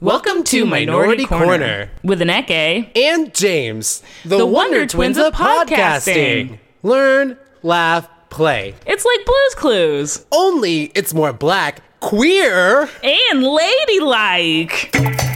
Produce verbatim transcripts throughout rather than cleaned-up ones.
Welcome to Minority Corner with an Eke and James, the, The Wonder, Wonder Twins Twins of of podcasting. podcasting. Learn, laugh, play. It's like Blue's Clues. Only it's more black, queer, And ladylike.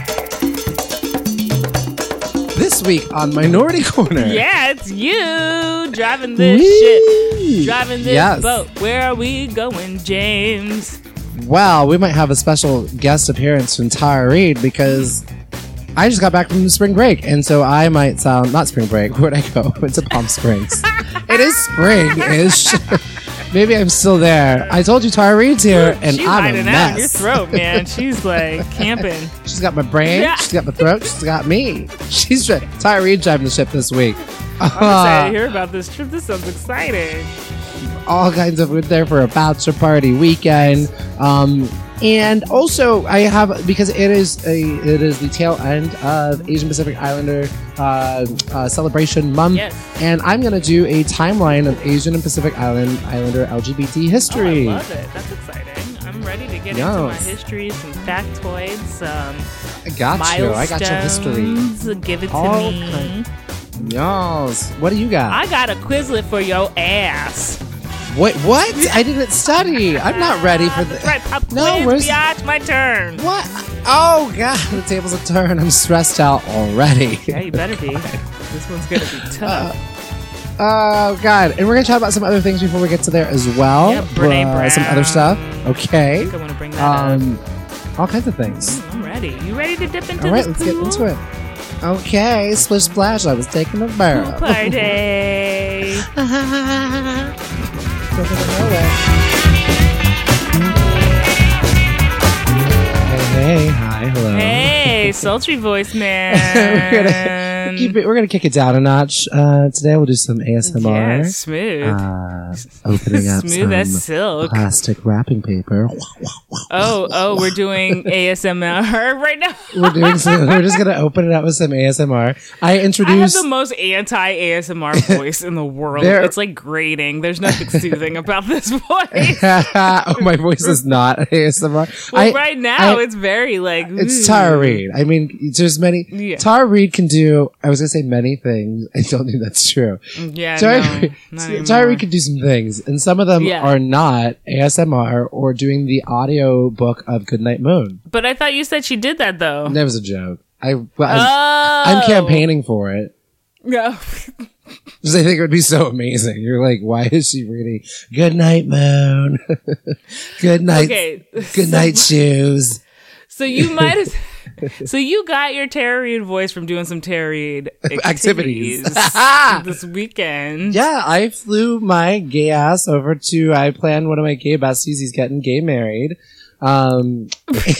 This week on Minority Corner. Yeah, it's you driving this Whee! shit. Driving this Yes. boat. Where are we going, James? Wow, we might have a special guest appearance from Tara Reid because I just got back from spring break, and so I might sound not spring break. Where'd I go? Went to Palm Springs. It is spring-ish. Maybe I'm still there. I told you Tara Reid's here, and She's I'm a hiding out in your mess. throat, man. She's like camping. She's got my brain. Yeah. She's got my throat. She's got me. She's dri- Tara Reid driving the ship this week. I'm excited to hear about this trip. This sounds exciting. All kinds of, we're there for a bachelor party weekend, um, and also I have, because it is a it is the tail end of Asian Pacific Islander uh, uh, celebration month, Yes. and I'm gonna do a timeline of Asian and Pacific Island Islander L G B T history. Oh, I love it. That's exciting. I'm ready to get Yes. into my history, some factoids, some I got you. I got your history. milestones. Give it to All me. kind- Yes. What do you got? I got a Quizlet for your ass. What? What? I didn't study. I'm not ready for That's the. right. Pop No, quiz, where's- biatch, my turn. What? Oh God! The tables have turned. I'm stressed out already. Yeah, you better be. This one's gonna be tough. Oh God! And we're gonna talk about some other things before we get to there as well. Yeah, Brene Uh, some Brown. other stuff. I Okay. think I want to bring that up. Um, all kinds of things. I'm ready. You ready to dip into All right, this let's get pool? into it. Okay, splish splash. I was taking a Pool bath. party. Hey, hey, hi, hello. Hey, sultry voice man. we're gonna keep it. We're gonna kick it down a notch. Uh, today we'll do some A S M R. Yeah, smooth. Uh, opening up Smooth as some silk. plastic wrapping paper. Oh, oh, we're doing A S M R right now. We're doing. Some, we're just gonna open it up with some A S M R. I I have introduced. the most anti-A S M R voice in the world. There- It's like grating. There's nothing soothing about this voice. Oh, my voice is not A S M R. Well, I- right now I- it's very like It's ooh. Tara Reid. I mean, there's many. Yeah. Tara Reid can do. I was gonna say many things. I don't think that's true. Yeah, Tara, no, Reid- not Tara anymore. Reid can do some things, and some of them Yeah. are not A S M R or doing the audio book of Goodnight Moon. But I thought you said she did that though. That was a joke. I, well, Oh, I'm, I'm campaigning for it. No. Because I think it would be so amazing. You're like, why is she reading Good Night Moon? Good night. Okay. Good night shoes. So you might have. So you got your Tara Reid voice from doing some Tara Reid Activities. activities this weekend. Yeah, I flew my gay ass over to, I planned one of my gay besties. He's getting gay married. Um,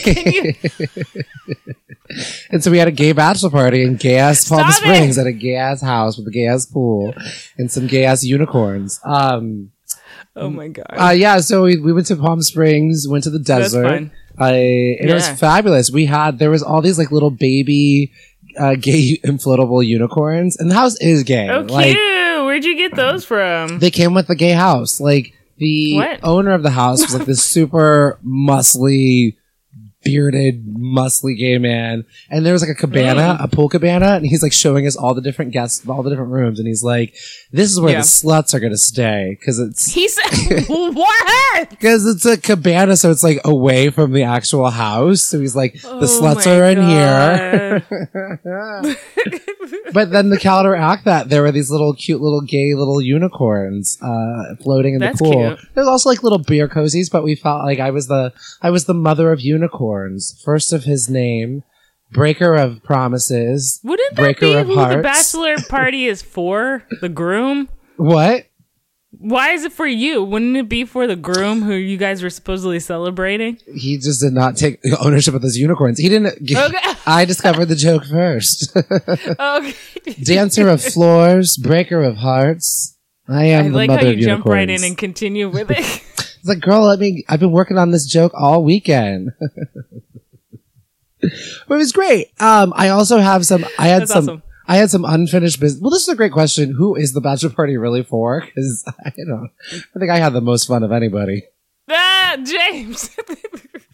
and so we had a gay bachelor party in gay ass Palm Stop Springs it! at a gay ass house with a gay ass pool and some gay ass unicorns. Um, Oh my god. uh, yeah, so we, we went to Palm Springs, went to the That's desert. fun. I, it was Yeah. fabulous. We had, there was all these like little baby, uh, gay inflatable unicorns, and the house is gay. Oh, Like, cute. Where'd you get those from? they came with the gay house. Like, the What? owner of the house was like this super muscly, bearded, muscly gay man. And there was like a cabana, Mm. a pool cabana, and he's like showing us all the different guests, all the different rooms. And he's like, this is where Yeah. the sluts are going to stay. Cause it's, He said, "What?" because it's a cabana, so it's like away from the actual house. So he's like, the Oh sluts my are in God. here. But then to counteract that, there were these little cute little gay little unicorns uh, floating in That's the pool. cute. There's also like little beer cozies, but we felt like I was the I was the mother of unicorns, first of his name, breaker of promises. Wouldn't that Breaker be of who the hearts. bachelor party is for? The groom? What? Why is it for you? Wouldn't it be for the groom who you guys were supposedly celebrating? He just did not take ownership of those unicorns. He didn't. g- Okay. I discovered the joke first. Okay. Dancer of floors, breaker of hearts. I am I the like mother how of you jump unicorns. right in and continue with it. It's like, girl, let me. I've been working on this joke all weekend. But it was great. Um, I also have some. I had That's some. awesome. I had some unfinished business. Well, this is a great question. Who is the bachelor party really for? Because I don't. I think I had the most fun of anybody. Ah, James.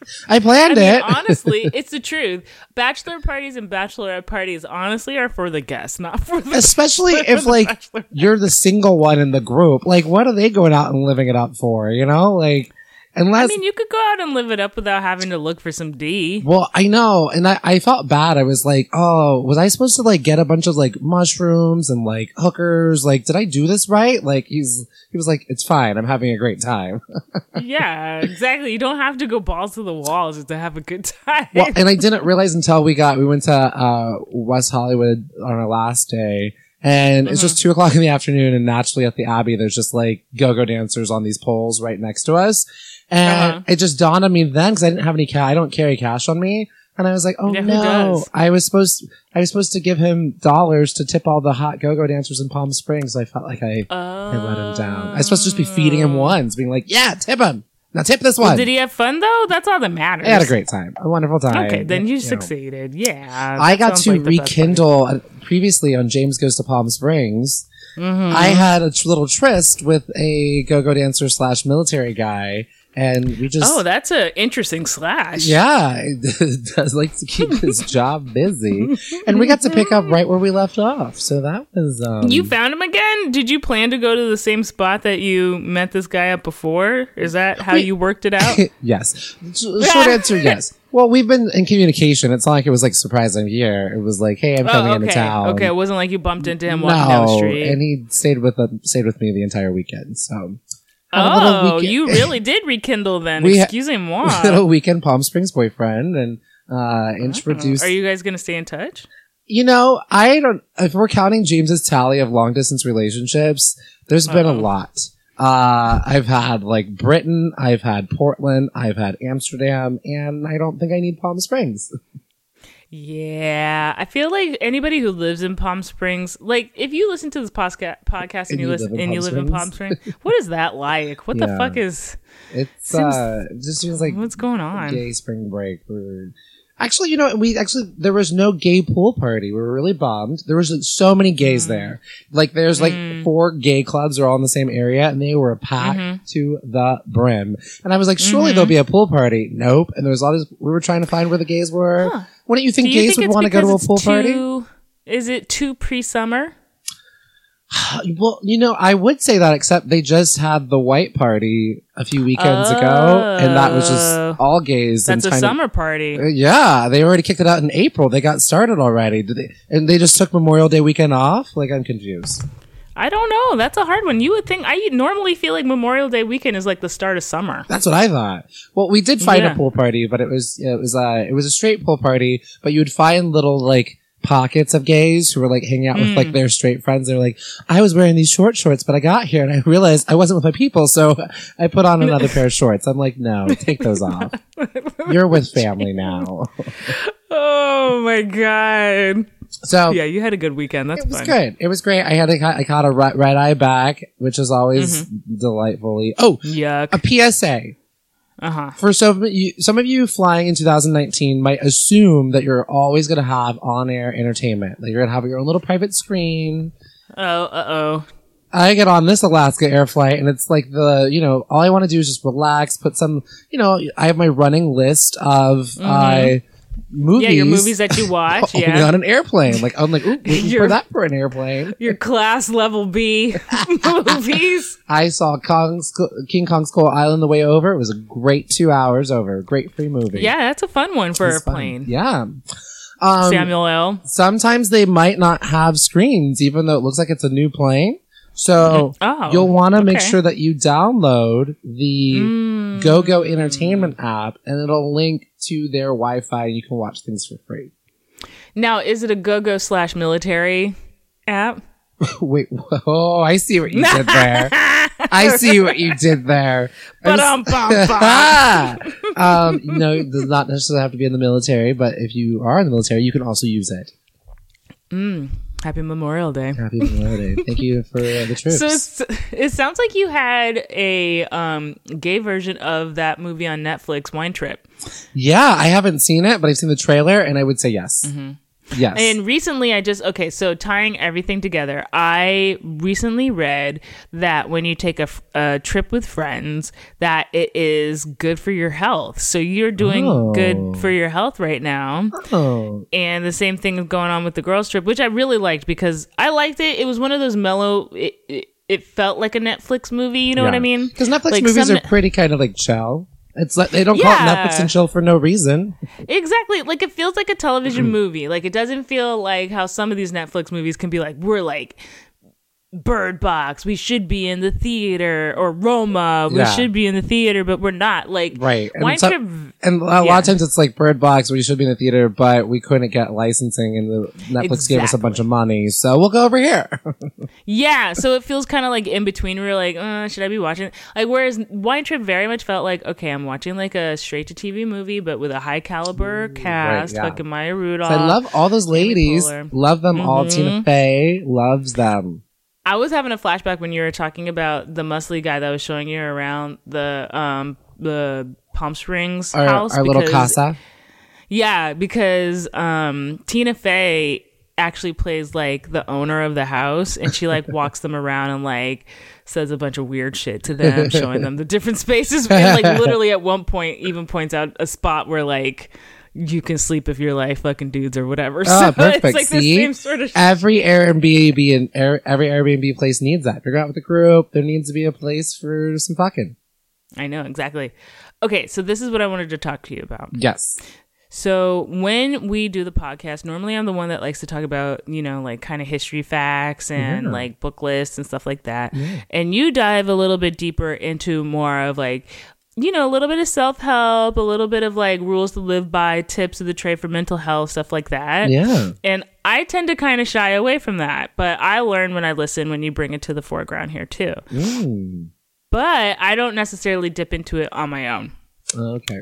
I planned I mean, it. honestly, it's the truth. Bachelor parties and bachelorette parties, honestly, are for the guests, not for the. Especially for if the like bachelor. you're the single one in the group. Like, what are they going out and living it up for? You know, like unless. I mean, you could go out and live it up without having to look for some D. Well, I know, and I, I felt bad. I was like, oh, was I supposed to like get a bunch of like mushrooms and like hookers? Like, did I do this right? Like, he's he was like, it's fine. I'm having a great time. Yeah, exactly. You don't have to go balls to the walls just to have a good time. Well, and I didn't realize until we got we went to uh, West Hollywood on our last day. And it's just two o'clock in the afternoon, and naturally at the Abbey, there's just like go-go dancers on these poles right next to us. And Uh-huh. it just dawned on me then, because I didn't have any cash. I don't carry cash on me. And I was like, oh Yeah, who no, does? I was supposed, I was supposed to give him dollars to tip all the hot go-go dancers in Palm Springs. So I felt like I, I let him down. I was supposed to just be feeding him ones, being like, yeah, tip him. Now tip this one. Well, did he have fun though? That's all that matters. I had a great time. A wonderful time. Okay, then you know. succeeded. Yeah. I that got sounds to like the best rekindle uh, previously on James Goes to Palm Springs. Mm-hmm. I had a tr- little tryst with a go-go dancer slash military guy, and we just Oh, that's an interesting slash. yeah, he does like to keep his job busy, and we got to pick up right where we left off. So that was um, You found him again? Did you plan to go to the same spot that you met this guy at before? Is that how Wait. you worked it out? yes. S- Short answer, yes. Well, we've been in communication. It's not like it was like surprise I'm here. It was like, hey, I'm coming Oh, okay. into town. Okay, it wasn't like you bumped into him walking down the No, street. and he stayed with the, stayed with me the entire weekend. So had a little Oh, weekend- you really did rekindle then. We ha- Excusez-moi. little weekend Palm Springs boyfriend, and uh introduced. Are you guys going to stay in touch? You know, I don't. If we're counting James's tally of long distance relationships, there's been a Uh-oh. lot. Uh, I've had like Britain, I've had Portland, I've had Amsterdam, and I don't think I need Palm Springs. Yeah, I feel like anybody who lives in Palm Springs, like if you listen to this posca- podcast and, you listen live in and Palm you live in Palm Springs, what is that like? What the Yeah. fuck is It's Seems- uh, it just feels like what's going on? gay spring break. Or actually, you know, we actually there was no gay pool party. We were really bummed. There was like, so many gays there. Like there's like Mm. four gay clubs are all in the same area, and they were packed Mm-hmm. to the brim. And I was like, surely there'll be a pool party. Nope. And there was all this. We were trying to find where the gays were. Huh. Wouldn't you think Do you gays think would it's want to go to a because pool it's party? too- Is it too pre-summer? Well, you know, I would say that, except they just had the white party a few weekends ago, and that was Oh. just all gays. That's a and kind of- summer party. Uh, Yeah, they already kicked it out in April. They got started already. Did they, and they just took Memorial Day weekend off? Like, I'm confused. I don't know. That's a hard one. You would think I normally feel like Memorial Day weekend is like the start of summer. That's what I thought. Well, we did find Yeah. a pool party, but it was it was uh it was a straight pool party, but you would find little like pockets of gays who were like hanging out with Mm. like their straight friends. They're like, I was wearing these short shorts, but I got here and I realized I wasn't with my people, so I put on another pair of shorts. I'm like, no, take those off. You're with family now. Oh my god. So Yeah, you had a good weekend. That's it was fun. good. It was great. I had a, I caught a red, red eye back, which is always Mm-hmm. delightfully. Oh, Yuck. a P S A. Uh huh. For some of you, some of you flying in two thousand nineteen might assume that you're always going to have on-air entertainment. Like you're going to have your own little private screen. Oh, uh oh. I get on this Alaska Air flight and it's like the, you know, all I want to do is just relax, put some, you know, I have my running list of, uh, movies. Yeah, your movies that you watch. only Yeah. on an airplane. Like, I'm like, ooh, waiting for Your- that for an airplane. Your class level B movies. I saw Kong's, King Kong Skull Island the way over. It was a great two hours over. Great free movie. Yeah, that's a fun one for It's a fun. plane. Yeah. Um, Samuel L. sometimes they might not have screens, even though it looks like it's a new plane. So Oh, you'll want to make okay. sure that you download the GoGo Entertainment app, and it'll link to their Wi-Fi, and you can watch things for free. Now, is it a go-go slash military app? Wait, oh, I see what you did there. I see what you did there. I'm s- Ba-dum-bum-bum. um, no, it does not necessarily have to be in the military, but if you are in the military, you can also use it. Happy Memorial Day. Happy Memorial Day. Thank you for uh, the troops. So it's, it sounds like you had a um, gay version of that movie on Netflix, Wine Trip. Yeah, I haven't seen it, but I've seen the trailer, and I would say yes. Yes. And recently I just, okay, so tying everything together, I recently read that when you take a, f- a trip with friends, that it is good for your health. So you're doing Oh. good for your health right now. Oh. And the same thing is going on with the girls trip, which I really liked because I liked it. It was one of those mellow, it, it, it felt like a Netflix movie. You know what I mean? Because Netflix Like movies some- are pretty kind of like chill. It's like they don't call it Yeah. Netflix and chill for no reason. Exactly. Like it feels like a television movie. Like it doesn't feel like how some of these Netflix movies can be like, we're like Bird Box, we should be in the theater, or Roma, we Yeah. should be in the theater, but we're not. Like Right. And, Wine so- Trip, and a yeah. lot of times it's like Bird Box, we should be in the theater, but we couldn't get licensing and the Netflix gave us a bunch of money. So we'll go over here. yeah. So it feels kind of like in between. We're like, uh, should I be watching? Like whereas Wine Trip very much felt like, okay, I'm watching like a straight to T V movie, but with a high caliber cast. yeah. Fucking Maya Rudolph. I love all those ladies. Poehler. Love them all. Mhm. Tina Fey loves them. I was having a flashback when you were talking about the muscly guy that was showing you around the um the Palm Springs Our, house. our little because- casa. Yeah, because um Tina Fey actually plays like the owner of the house, and she like walks them around and like says a bunch of weird shit to them, showing them the different spaces, and like literally at one point even points out a spot where like you can sleep if you're like fucking dudes or whatever. Oh, So perfect. it's like the See? same sort of shit. Every Airbnb and Air, every Airbnb place needs that. Figure out with the group. There needs to be a place for some fucking. I know, exactly. Okay, so this is what I wanted to talk to you about. Yes. So when we do the podcast, normally I'm the one that likes to talk about, you know, like kind of history facts and Yeah. like book lists and stuff like that. And you dive a little bit deeper into more of like, you know, a little bit of self-help, a little bit of like rules to live by, tips of the trade for mental health, stuff like that. Yeah. And I tend to kind of shy away from that, but I learn when I listen when you bring it to the foreground here too. Mm. But I don't necessarily dip into it on my own. Okay.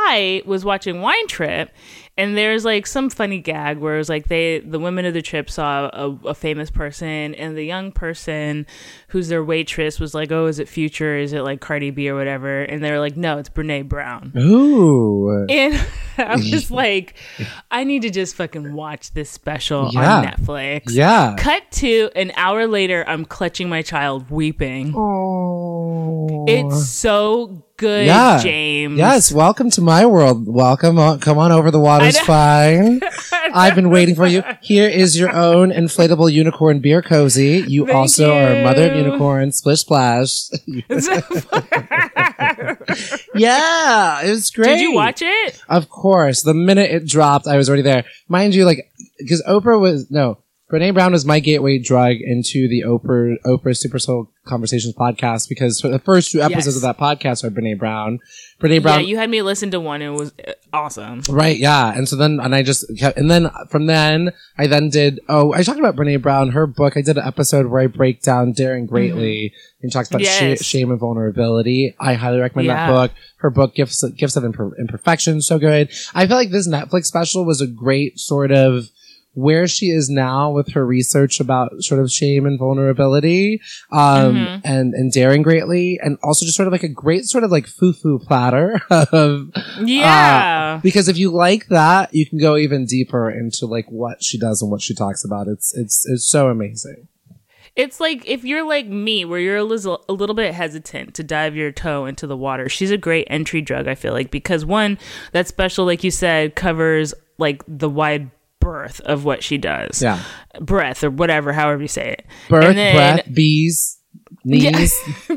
I was watching Wine Trip, and there's like some funny gag where it's like they, the women of the trip saw a, a famous person, and the young person who's their waitress was like, "Oh, is it Future? Is it like Cardi B or whatever?" And they were like, "No, it's Brene Brown." Ooh. And I was like, I need to just fucking watch this special Yeah. on Netflix. Yeah. Cut to an hour later, I'm clutching my child, weeping. Oh. It's so good, Yeah. James. Yes, welcome to my world. Welcome on. Come on over. The water's I know. fine. I've been waiting for you. Here is your own inflatable unicorn beer cozy. You Thank also are a mother of you. unicorn. Splish splash. Yeah, it was great. Did you watch it? Of course. The minute it dropped, I was already there. Mind you, like, because Oprah was, no, Brene Brown was my gateway drug into the Oprah, Oprah Super Soul Conversations podcast, because for the first two episodes Yes. of that podcast are Brene Brown. Brene Brown. Yeah, you had me listen to one. And it was uh, awesome. Right, yeah. And so then, and I just kept, and then from then, I then did, oh, I talked about Brene Brown, her book. I did an episode where I break down Daring Greatly Mm-hmm. and talks about Yes. sh- shame and vulnerability. I highly recommend that Yeah. book. Her book, Gifts, Gifts of Imper- Imperfection, so good. I feel like this Netflix special was a great sort of where she is now with her research about sort of shame and vulnerability, um, Mhm. and, and daring greatly, and also just sort of like a great sort of like foo-foo platter of, Yeah. uh, because if you like that, you can go even deeper into like what she does and what she talks about. It's, it's, it's so amazing. It's like if you're like me, where you're a little, a little bit hesitant to dive your toe into the water, she's a great entry drug, I feel like, because one, that special, like you said, covers like the wide berth of what she does. Yeah. Breath or whatever, however you say it. Birth, And then- breath, bees, knees,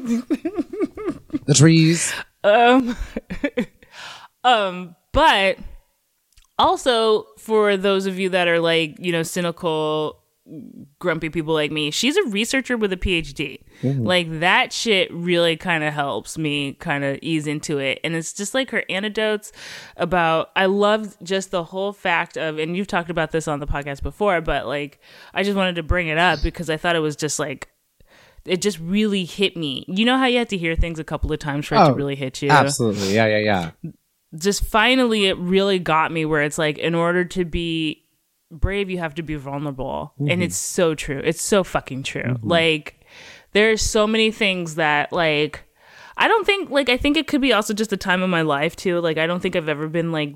the trees. Um, um, but also for those of you that are like, you know, cynical, grumpy people like me, she's a researcher with a P H D. Like that shit really kind of helps me kind of ease into it. And it's just like her anecdotes about, I love just the whole fact of, and you've talked about this on the podcast before, but like, I just wanted to bring it up because I thought it was just like, it just really hit me. You know how you have to hear things a couple of times for it Oh, to really hit you? Absolutely. Yeah, yeah, yeah. Just finally it really got me where it's like, in order to be brave, you have to be vulnerable. Mm-hmm. And it's so true. It's so fucking true. Like, there's so many things that, like, I don't think, like, I think it could be also just a time of my life, too. Like, I don't think I've ever been, like,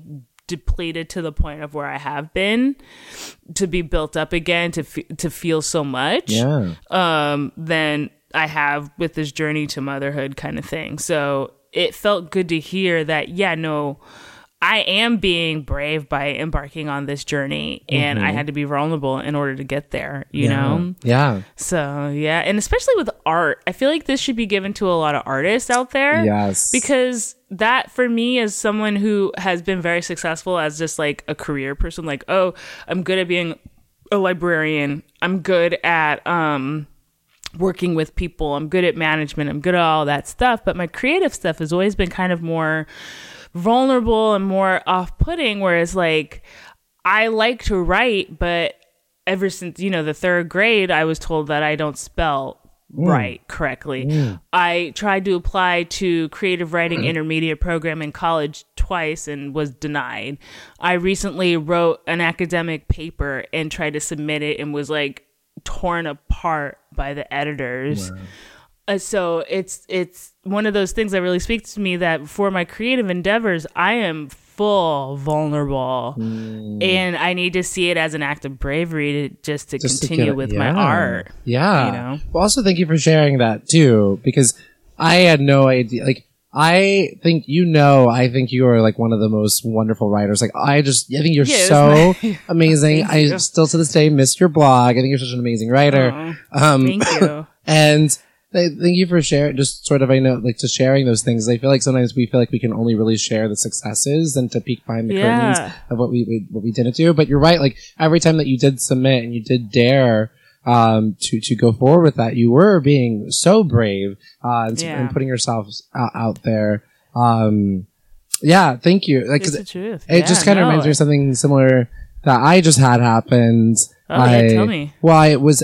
depleted to the point of where I have been, to be built up again, to f- to feel so much, Yeah. um, than I have with this journey to motherhood kind of thing. So it felt good to hear that, yeah, no, I am being brave by embarking on this journey, and I had to be vulnerable in order to get there, you Yeah. know? Yeah. So, yeah. And especially with art, I feel like this should be given to a lot of artists out there. Yes. Because that, for me, as someone who has been very successful as just like a career person, like, oh, I'm good at being a librarian. I'm good at um, working with people. I'm good at management. I'm good at all that stuff. But my creative stuff has always been kind of more vulnerable and more off-putting, whereas like I like to write, but ever since, you know, the third grade, I was told that I don't spell mm. right correctly. Mm. I tried to apply to creative writing intermediate program in college twice and was denied. I recently wrote an academic paper and tried to submit it and was like torn apart by the editors. Wow. Uh, so it's it's one of those things that really speaks to me, that for my creative endeavors, I am full vulnerable, mm. and I need to see it as an act of bravery to just to just continue to get, with yeah. my art. Yeah. You know. Well, also, thank you for sharing that too, because I had no idea. Like, I think you know, I think you are like one of the most wonderful writers. Like, I just, I think you're yeah, so my, amazing. I you. still to this day miss your blog. I think you're such an amazing writer. Oh, um, thank you. And thank you for sharing, just sort of, I know, like, to sharing those things. I feel like sometimes we feel like we can only really share the successes and to peek behind the yeah. curtains of what we, we what we didn't do. But you're right, like, every time that you did submit and you did dare um to to go forward with that, you were being so brave uh and, yeah. and putting yourself out, out there. Um yeah, thank you. Like, it's the truth. It yeah, just kind of no. reminds me of something similar that I just had happened. Oh, I, yeah, tell me. Well, it was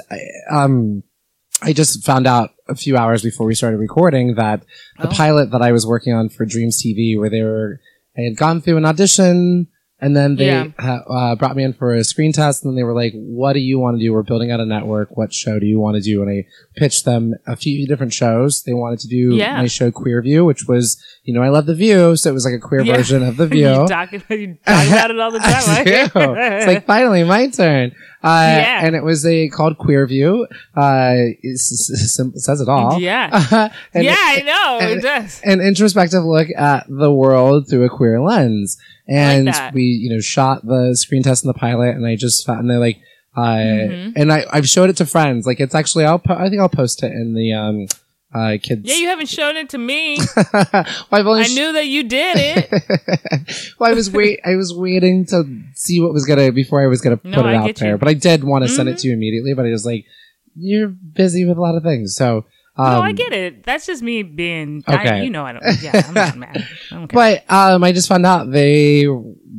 um I just found out a few hours before we started recording that the oh. pilot that I was working on for Dreams T V, where they were, I had gone through an audition, and then they yeah. ha- uh, brought me in for a screen test, and then they were like, what do you want to do? We're building out a network. What show do you want to do? And I pitched them a few different shows. They wanted to do yeah. my show Queer View, which was, you know, I love The View, so it was like a queer yeah. version of The View. you, talk, you talk about it all the time. I do. It's like, finally, my turn. Uh, yeah. And it was a called Queer View. Uh, it's, it's, it says it all. Yeah. Uh, and yeah, it, I know. and, it does. An introspective look at the world through a queer lens. And like we, you know, shot the screen test and the pilot, and I just found, and they're like, uh, mm-hmm. and I, I've showed it to friends. Like, it's actually, I'll, po- I think I'll post it in the, um, uh, kids. Yeah, you haven't shown it to me. well, I've only I knew that you did it. well, I was wait, I was waiting to see what was gonna, before I was gonna No, put it I out get there. you. But I did want to Mm-hmm. send it to you immediately, but I was like, you're busy with a lot of things. So, um, no, I get it. That's just me being, okay. I, you know, I don't, yeah, I'm not mad. I don't care. But, um, I just found out they,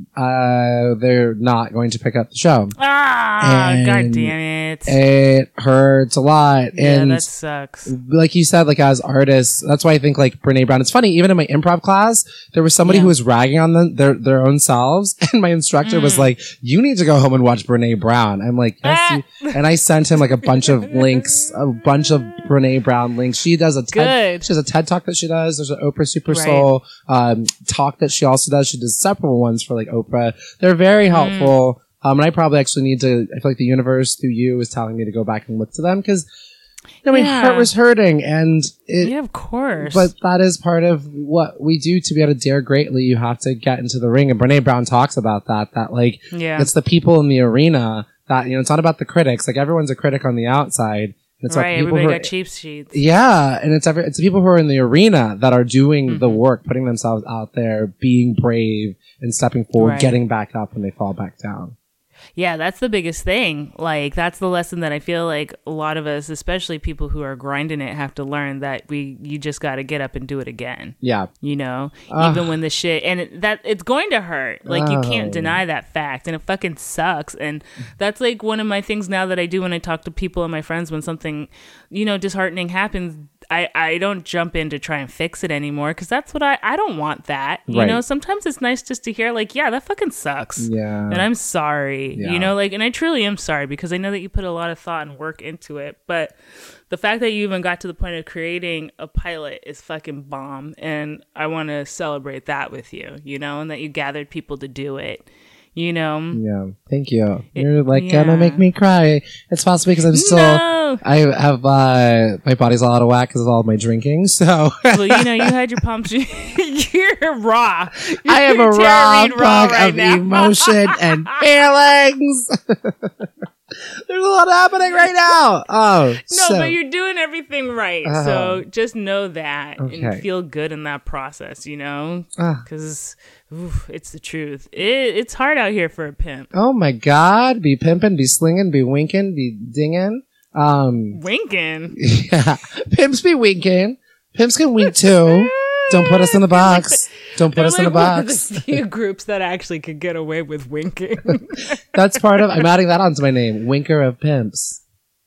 uh, they're not going to pick up the show. Ah, And god damn it. It hurts a lot. Yeah, and that sucks. like you said, like, as artists, that's why I think, like, Brene Brown, it's funny, even in my improv class, there was somebody Yeah. who was ragging on them, their, their own selves, and my instructor Mm. was like, you need to go home and watch Brene Brown. I'm like, yes, you, and I sent him, like, a bunch of links, a bunch of Brene Brown links. She does a TED, Good. she has a TED Talk that she does. There's an Oprah Super Right. Soul, um, talk that she also does. She does several ones for, like, Oprah. They're very helpful. Um, and I probably actually need to, I feel like the universe through you is telling me to go back and look to them, because, you know, my Yeah. heart was hurting, and it, Yeah, of course. but that is part of what we do to be able to dare greatly. You have to get into the ring. And Brene Brown talks about that, that like, yeah. it's the people in the arena that, you know, it's not about the critics. Like, everyone's a critic on the outside. And it's right, about people everybody who are, got cheap sheets. yeah. And it's every, it's the people who are in the arena that are doing Mm-hmm. the work, putting themselves out there, being brave and stepping forward, Right. getting back up when they fall back down. Yeah, that's the biggest thing. Like, that's the lesson that I feel like a lot of us, especially people who are grinding it, have to learn, that we you just got to get up and do it again. Yeah. You know, Ugh. even when the shit, and it, that it's going to hurt. Like, you can't Oh. deny that fact, and it fucking sucks. And that's like one of my things now that I do when I talk to people and my friends when something, you know, disheartening happens. I, I don't jump in to try and fix it anymore, because that's what I, I don't want that. You Right. know, sometimes it's nice just to hear, like, yeah, that fucking sucks. Yeah. And I'm sorry, Yeah. Yeah. You know, like, and I truly am sorry because I know that you put a lot of thought and work into it, but the fact that you even got to the point of creating a pilot is fucking bomb. And I want to celebrate that with you, you know, and that you gathered people to do it. You know, yeah. Thank you. It- You're like yeah. gonna make me cry. It's possibly because I'm still. No. I have uh, my body's all out of whack because of all my drinking. So Well, you know, you had your pumps. You're raw. You're I am a Tara raw Reid bug right of now. emotion and feelings. There's a lot happening right now. Oh, No, so, but you're doing everything right. Uh-huh. So just know that Okay. and feel good in that process, you know? Ah. Because it's the truth. It, it's hard out here for a pimp. oh my God, be pimping, be slinging, be winking, be dinging. Um, Winking. yeah, pimps be winking. Pimps can wink too. Don't put us in the box. Don't put They're us in like the one of box. the few groups that actually could get away with winking. That's part of. I'm adding that onto my name. Winker of pimps.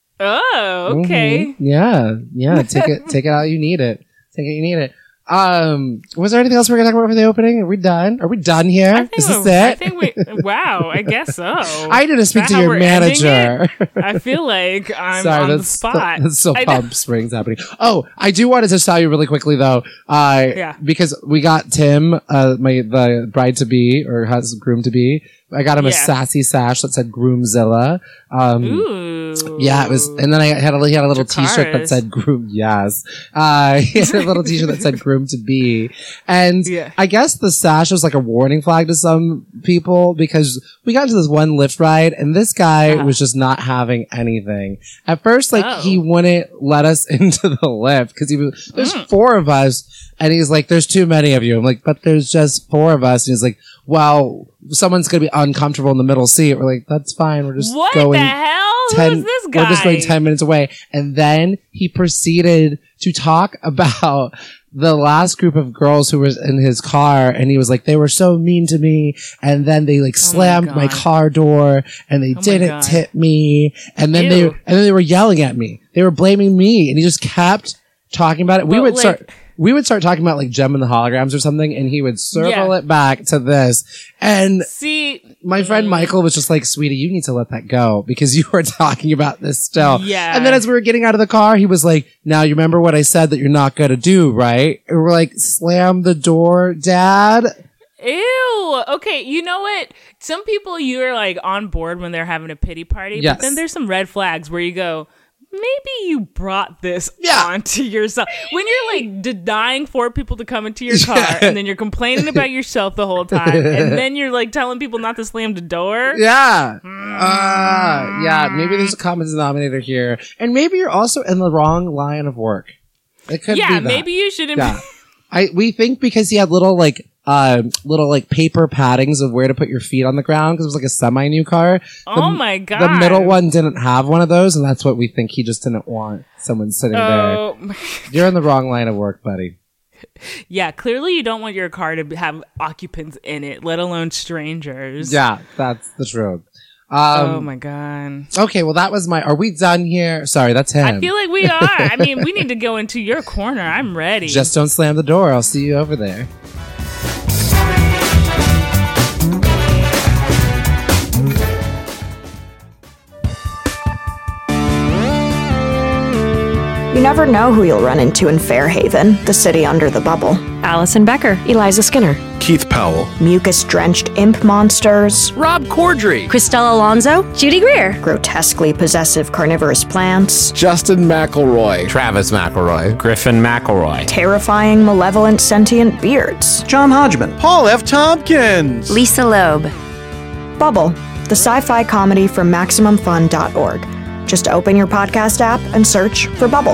Oh, okay. Mhm. Yeah, yeah. Take it. Take it out. You need it. Take it. You need it. Um, was there anything else we we're gonna talk about for the opening? Are we done? Are we done here? I think Is this we- I it? think we. Wow, I guess so. I need to speak Is to that how your we're ending manager. it? I feel like I'm Sorry, on the that's spot. that's so I know. Palm Springs happening. Oh, I do want to just tell you really quickly though, uh, Yeah. because we got Tim, uh, my the bride to be or has groom to be. I got him a Yeah. sassy sash that said Groomzilla. Um, Ooh. Yeah, it was, and then I had a, he had a little T-shirt that Jakaras. said "groom." Yes, uh, he had a little T-shirt that said "groom to be," and Yeah. I guess the sash was like a warning flag to some people because we got into this one lift ride, and this guy Uh-huh. was just not having anything. At first, like Oh. he wouldn't let us into the lift because he was there's Mm. four of us, and he's like, "There's too many of you." I'm like, "But there's just four of us," and he's like, "Well, someone's gonna be uncomfortable in the middle seat." We're like, "That's fine. We're just What going." the hell? ten, Who's this guy? We're just going ten minutes away. And then he proceeded to talk about the last group of girls who was in his car. And he was like, they were so mean to me. And then they like slammed my, God. car door and they my didn't God. tip me. And then they, Ew. and then they were yelling at me. They were blaming me. And he just kept talking about it. We But, would like- start, we would start talking about like Gem and the Holograms or something. And he would circle Yeah. it back to this. And See, my friend Michael was just like, sweetie, you need to let that go because you were talking about this still. Yeah. And then as we were getting out of the car, he was like, now you remember what I said that you're not going to do, right? And we're like, slam the door, dad. ew. Okay, you know what? Some people you're like on board when they're having a pity party, Yes. but then there's some red flags where you go, maybe you brought this Yeah. onto yourself. When you're like denying for people to come into your car and then you're complaining about yourself the whole time and then you're like telling people not to slam the door. Yeah. Uh, yeah. Maybe there's a common denominator here. And maybe you're also in the wrong line of work. It could be Yeah, that. maybe you shouldn't Yeah. I, we think because he had little like, uh, little like paper paddings of where to put your feet on the ground because it was like a semi new car. The- Oh my God. The middle one didn't have one of those, and that's what we think he just didn't want someone sitting there. Oh, You're in the wrong line of work, buddy. yeah. Clearly, you don't want your car to have occupants in it, let alone strangers. Yeah, that's the truth. Um, oh my God. Okay, well, that was my. Are we done here? Sorry, that's him. I feel like we are. I mean, we need to go into your corner. I'm ready. Just don't slam the door. I'll see you over there. You never know who you'll run into in Fairhaven, the city under the bubble. Allison Becker, Eliza Skinner. Keith Powell. Mucus-drenched imp monsters. Rob Corddry. Christelle Alonso, Judy Greer, Grotesquely possessive carnivorous plants. Justin McElroy. Travis McElroy. Griffin McElroy. Terrifying, malevolent, sentient beards. John Hodgman. Paul F. Tompkins. Lisa Loeb. Bubble, the sci-fi comedy from Maximum Fun dot org. Just open your podcast app and search for Bubble.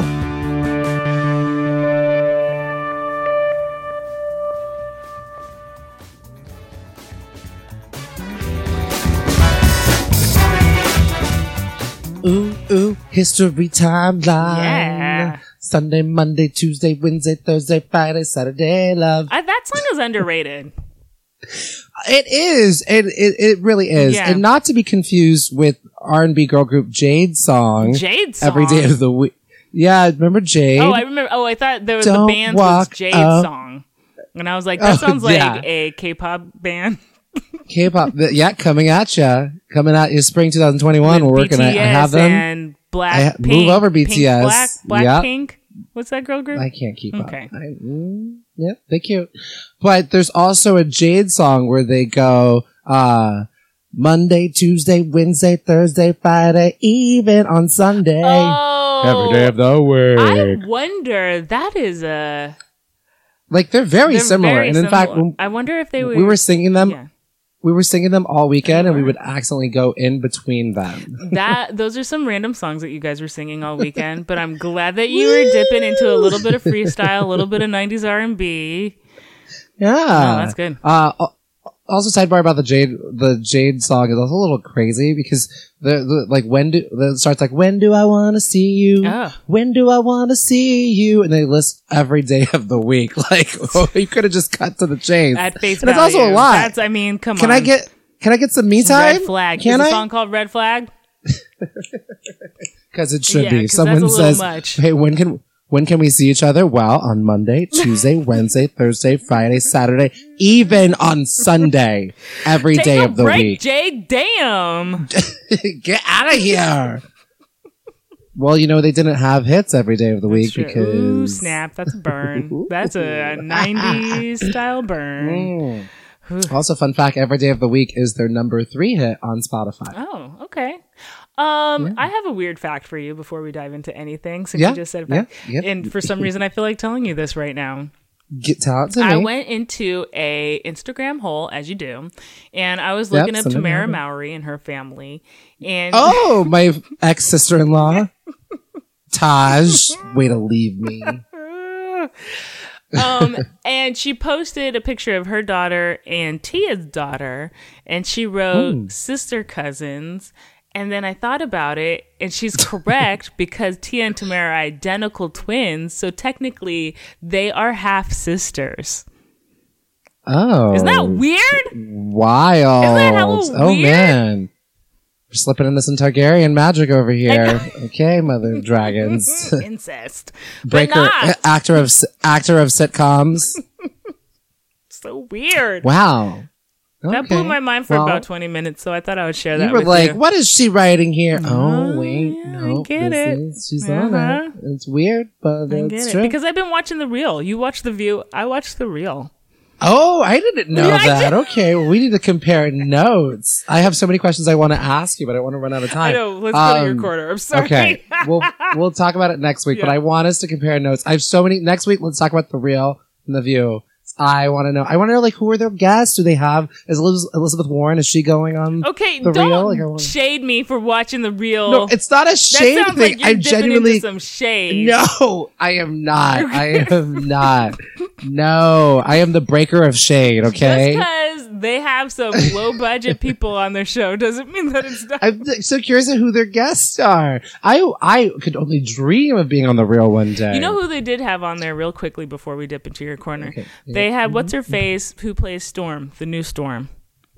Ooh, ooh, history timeline. Yeah. Sunday, Monday, Tuesday, Wednesday, Thursday, Friday, Saturday, love. I, that song is underrated. It is. It, it it really is. Yeah. And not to be confused with R and B girl group Jade's song. Jade's song. Every day of the week. Yeah, remember Jade? Oh, I remember. Oh, I thought there was Don't the band was walk Jade's up. song, and I was like, that Oh, sounds like yeah. a K-pop band. K-pop. th- Yeah, coming at ya. Coming at you spring twenty twenty-one. With We're working. I, I B T S have them. and Black I ha- Pink. move over B T S. Pink, Black, Black Yep. Pink. What's that girl group? I can't keep Okay. up. I, mm, yeah, they're cute. But there's also a Jade song where they go, uh, Monday, Tuesday, Wednesday, Thursday, Friday, even on Sunday. Oh, Every day of the week. I wonder. That is a Like, they're very they're similar. very and in fact, similar. when I wonder if they were. we were singing them, Yeah. we were singing them all weekend, and we would accidentally go in between them. That those are some random songs that you guys were singing all weekend, but I'm glad that you were dipping into a little bit of freestyle, a little bit of nineties R and B. Yeah. Oh, that's good. Uh, also, sidebar about the Jade, the Jade song is also a little crazy because the, the like when do it starts like when do I want to see you? Oh. When do I want to see you? And they list every day of the week. Like oh, you could have just cut to the chase. At face and value. it's also a lot. That's, I mean, come Can on. I get Can I get some me time? Red Flag? Can is I? a song called Red Flag? Because it should Yeah, be. 'cause Someone that's a little says, much. "Hey, when can when can we see each other?" Well, on Monday, Tuesday, Wednesday, Thursday, Friday, Saturday, even on Sunday, every Take day a of the break, week. Jade. Damn. Get out of here. Well, you know they didn't have hits every day of the week True. because Ooh, snap. That's a burn. That's a nineties style burn. Mm. Also, fun fact: every day of the week is their number three hit on Spotify. Oh, okay. Um, I have a weird fact for you before we dive into anything. Since Yeah, you just said yeah, fact, yeah. and for some reason I feel like telling you this right now. Get tell it to I me. went into a Instagram hole, as you do, and I was Yep, looking up something Tamara happened. Mowry and her family. And Oh, my ex sister in law, Taj. Way to leave me. um, and she posted a picture of her daughter and Tia's daughter, and she wrote Ooh. sister cousins. And then I thought about it, and she's correct because Tia and Tamara are identical twins, so technically they are half sisters. Oh, Isn't that weird? wild? Isn't that hella Oh weird? man, we're slipping into some Targaryen magic over here. Okay, mother of dragons. Incest. Breaker, But not. actor of s- actor of sitcoms. So weird. Wow, That Okay. blew my mind for Well, about twenty minutes, so I thought I would share that You were with like, you. "What is she writing here?" Oh, Oh, wait, yeah, I no, get this it. is she's on Uh-huh. it. It's weird, but I it's get it. true. Because I've been watching The Real. You watch The View. I watched The Real. Oh, I didn't know Yeah, I that. did. Okay, well, we need to compare notes. I have so many questions I want to ask you, but I want to run out of time. I know. Let's go to your Um, corner. I'm sorry. Okay, we'll we'll talk about it next week. But Yeah. I want us to compare notes. I have so many. Next week, let's talk about The Real and The View. I want to know. I want to know, like, who are their guests? Do they have? Is Eliz- Elizabeth Warren? Is she going on? Okay, The don't Real? Like, I wanna- shade me for watching The Real. No, it's not a that shade sounds thing. like you're I dipping genuinely. into some shade. No, I am not. I am not. No, I am the breaker of shade. Okay. Just because they have some low budget people on their show doesn't mean that it's not. I'm so curious at who their guests are. I I could only dream of being on The Real one day. You know who they did have on there real quickly before we dip into your corner? Okay. They had what's her face who plays Storm, the new Storm.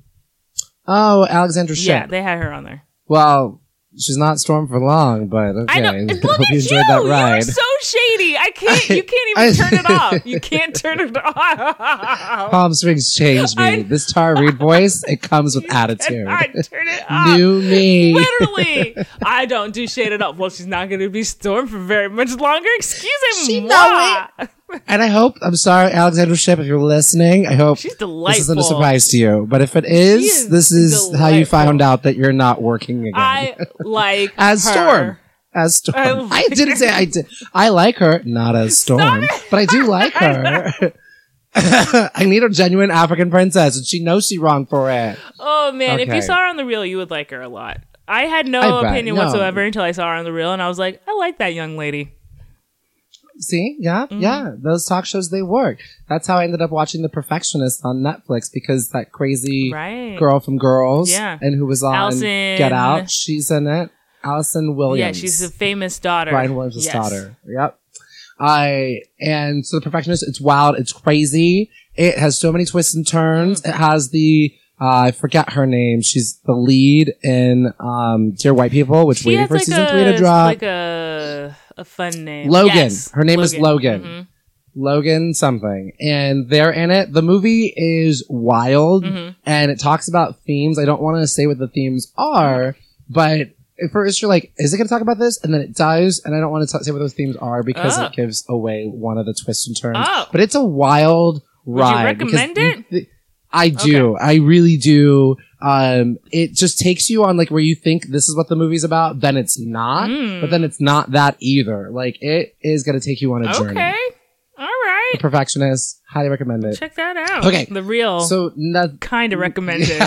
Oh, Alexandra Shipp. Yeah, they had her on there. Well, she's not Storm for long, but okay. I know. And look Hope at you you. enjoyed that You're ride. so shady. I can't. You can't even I- turn it off. You can't turn it off. Palm Springs changed me. I- This Tara Reid voice, it comes with attitude. I turn it off. New me. Literally, I don't do shade at all. Well, she's not going to be Storm for very much longer. Excuse She me. know And I hope, I'm sorry, Alexandra Shipp, if you're listening, I hope She's this isn't delightful. a surprise to you. But if it is, is this is how you delightful. found out that you're not working again. I like as her. Storm. As Storm. I I, like didn't say I did. I like her, not as Storm, but I do like her. I need a genuine African princess, and she knows she's wrong for it. Oh man, if Okay. you saw her on The Real, you would like her a lot. I had no I bet. opinion No. whatsoever until I saw her on The Real, and I was like, I like that young lady. See, yeah, Mm-hmm. yeah, those talk shows, they work. That's how I ended up watching The Perfectionist on Netflix, because that crazy Right. girl from Girls, Yeah. and who was on Allison- Get Out, she's in it. Allison Williams. Yeah, she's a famous daughter. Brian Williams' Yes. daughter. Yep. I and so The Perfectionist, it's wild, it's crazy. It has so many twists and turns. Mm. It has the uh, I forget her name. She's the lead in um, Dear White People, which She waiting has for like season a, three to drop. like a a fun name. Logan. Yes, Her name is Logan. Mhm. Logan something, and they're in it. The movie is wild, Mm-hmm. and it talks about themes. I don't want to say what the themes are, but at first you're like, is it going to talk about this? And then it does, and I don't want to t- say what those themes are because Oh. it gives away one of the twists and turns. Oh. But it's a wild Would you ride. recommend because it? the- I do. I really do. Um, it just takes you on like where you think this is what the movie's about, then it's not, Mm. but then it's not that either. Like it is going to take you on a journey. Okay. All right. The Perfectionist, highly recommend it. Check that out. Okay. The real So, no- kind of recommended.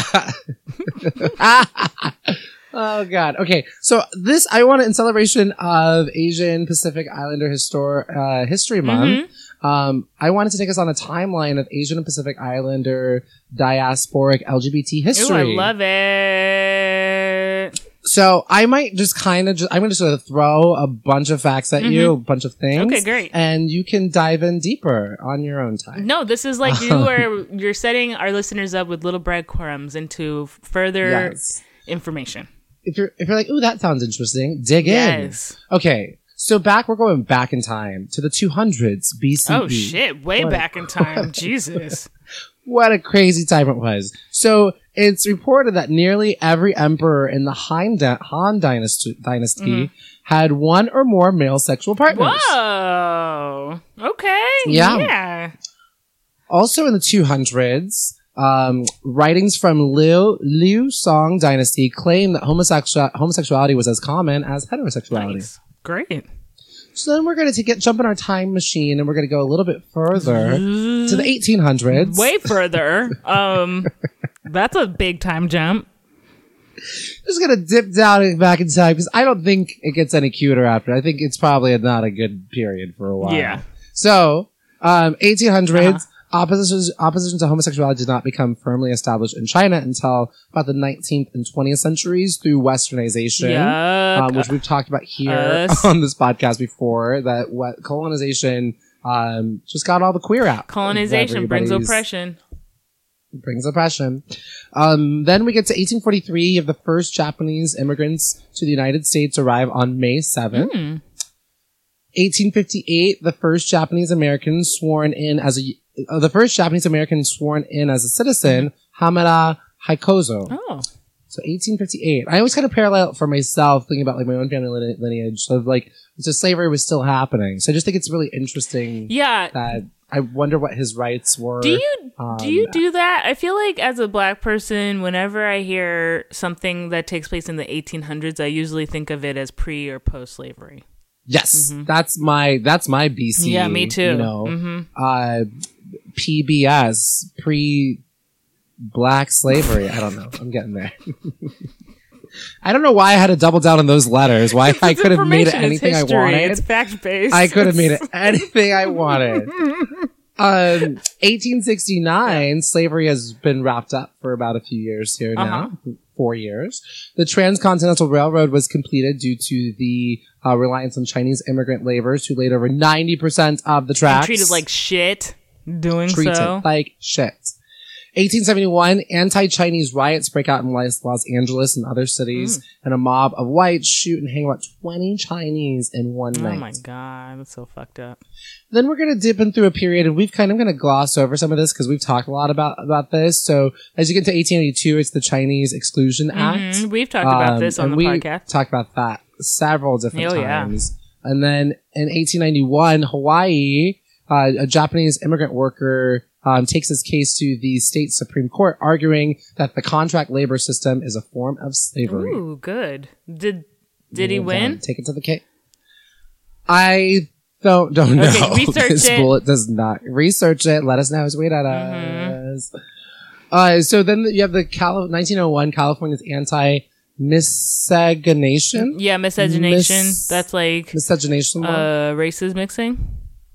oh god. Okay. So this I want it in celebration of Asian Pacific Islander Histor- uh, History Month. Mm-hmm. Um, I wanted to take us on a timeline of Asian and Pacific Islander diasporic L G B T history. Ooh, I love it. So I might just kind of just, I'm going to sort of throw a bunch of facts at you, a bunch of things. Mm-hmm. Okay, great. And you can dive in deeper on your own time. No, this is like you are you're setting our listeners up with little breadcrumbs into further Yes. information. If you're, if you're like, ooh, that sounds interesting, dig Yes. in. Okay. So back, we're going back in time to the two hundreds B C E. Oh shit, way What a- back in time. Jesus. What a crazy time it was. So it's reported that nearly every emperor in the Han, Dy- Han dynasty, dynasty Mm-hmm. had one or more male sexual partners. Whoa. Okay. Yeah. Yeah. Also in the two hundreds, um, writings from Liu, Liu Song dynasty claim that homosexual, homosexuality was as common as heterosexuality. Nice. Great. So then we're going to get jump in our time machine and we're going to go a little bit further to the eighteen hundreds. Way further. Um that's a big time jump. Just going to dip down and back in time because I don't think it gets any cuter after. I think it's probably not a good period for a while. Yeah. So, um, eighteen hundreds, Uh-huh. opposition, opposition to homosexuality did not become firmly established in China until about the nineteenth and twentieth centuries through westernization, Yuck. um, which we've talked about here Us. on this podcast before, that what colonization um, just got all the queer out. Colonization brings Everybody's- oppression. Brings oppression. Um, then we get to eighteen forty-three. You have the first Japanese immigrants to the United States arrive on May seventh. Hmm. eighteen fifty-eight, the first Japanese American sworn in as a uh, the first Japanese American sworn in as a citizen, Hamada Haikozo. Oh. So eighteen fifty-eight. I always kind of parallel it for myself, thinking about like my own family line- lineage of like, so slavery was still happening. So I just think it's really interesting Yeah. that I wonder what his rights were. Do you um, do you do that? I feel like as a black person, whenever I hear something that takes place in the eighteen hundreds, I usually think of it as pre or post slavery. Yes, that's my that's my B C. Mm-hmm. Yeah, me too. You know, Mhm. uh, P B S, pre black slavery. I don't know. I'm getting there. I don't know why I had to double down on those letters. Why I could have made it Information is anything I history. wanted. It's fact based. I could have made it anything I wanted. Um, eighteen sixty-nine, slavery has been wrapped up for about a few years here now, four years. The Transcontinental Railroad was completed due to the uh, reliance on Chinese immigrant laborers who laid over ninety percent of the tracks. treated like shit doing treated so. like shit. eighteen seventy-one, anti-Chinese riots break out in Los Los Angeles and other cities, Mm. and a mob of whites shoot and hang about twenty Chinese in one Oh night. my god, that's so fucked up. Then we're going to dip in through a period, and we've kind of going to gloss over some of this because we've talked a lot about, about this. So as you get to eighteen eighty-two, it's the Chinese Exclusion Act. Mhm, We've talked about Um, this on and the we podcast. talked about that several different Oh, yeah. times. And then in eighteen ninety-one, Hawaii, uh, a Japanese immigrant worker um, takes his case to the state Supreme Court, arguing that the contract labor system is a form of slavery. Ooh, good. Did did he And, um, win? take it to the case. I don't don't know. Okay, research this it. bullet does not research it. Let us know. Tweet at Mm-hmm. us. Uh, so then you have the Cali- nineteen oh one California's anti-miscegenation. Yeah, miscegenation. Mis- That's like Miscegenation law. uh races mixing.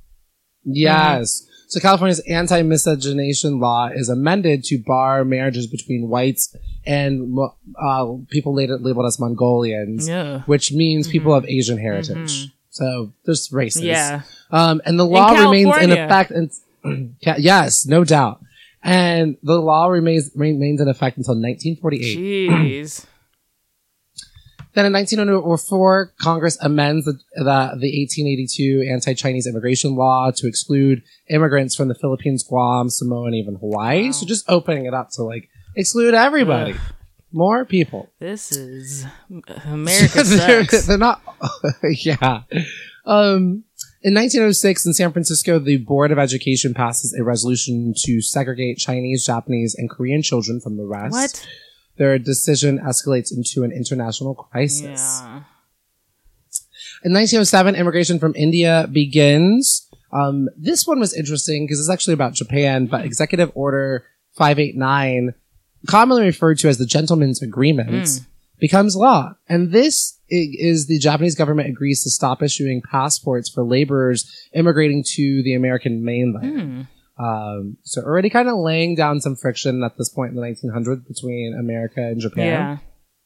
Yes. Mm-hmm. So California's anti-miscegenation law is amended to bar marriages between whites and mo- uh, people later labeled as Mongolians, Yeah. which means people of Asian heritage. So there's races. Yeah. Um, and the law remains in California. effect. And, yes, no doubt. And the law remains remains in effect until nineteen forty-eight. Jeez. Then in nineteen oh four, Congress amends the, the, the eighteen eighty-two anti-Chinese immigration law to exclude immigrants from the Philippines, Guam, Samoa, and even Hawaii. Wow. So just opening it up to like exclude everybody. Ugh. More people. This is America sucks. they're, they're not. Yeah. Um, in nineteen oh six, in San Francisco, the Board of Education passes a resolution to segregate Chinese, Japanese, and Korean children from the rest. What? Their decision escalates into an international crisis. Yeah. In nineteen oh seven, immigration from India begins. Um, this one was interesting because it's actually about Japan, but Executive Order five eighty-nine, commonly referred to as the Gentleman's Agreement, mm. becomes law. And this is the Japanese government agrees to stop issuing passports for laborers immigrating to the American mainland. Mm. Um, so already kind of laying down some friction at this point in the nineteen hundreds between America and Japan. Yeah.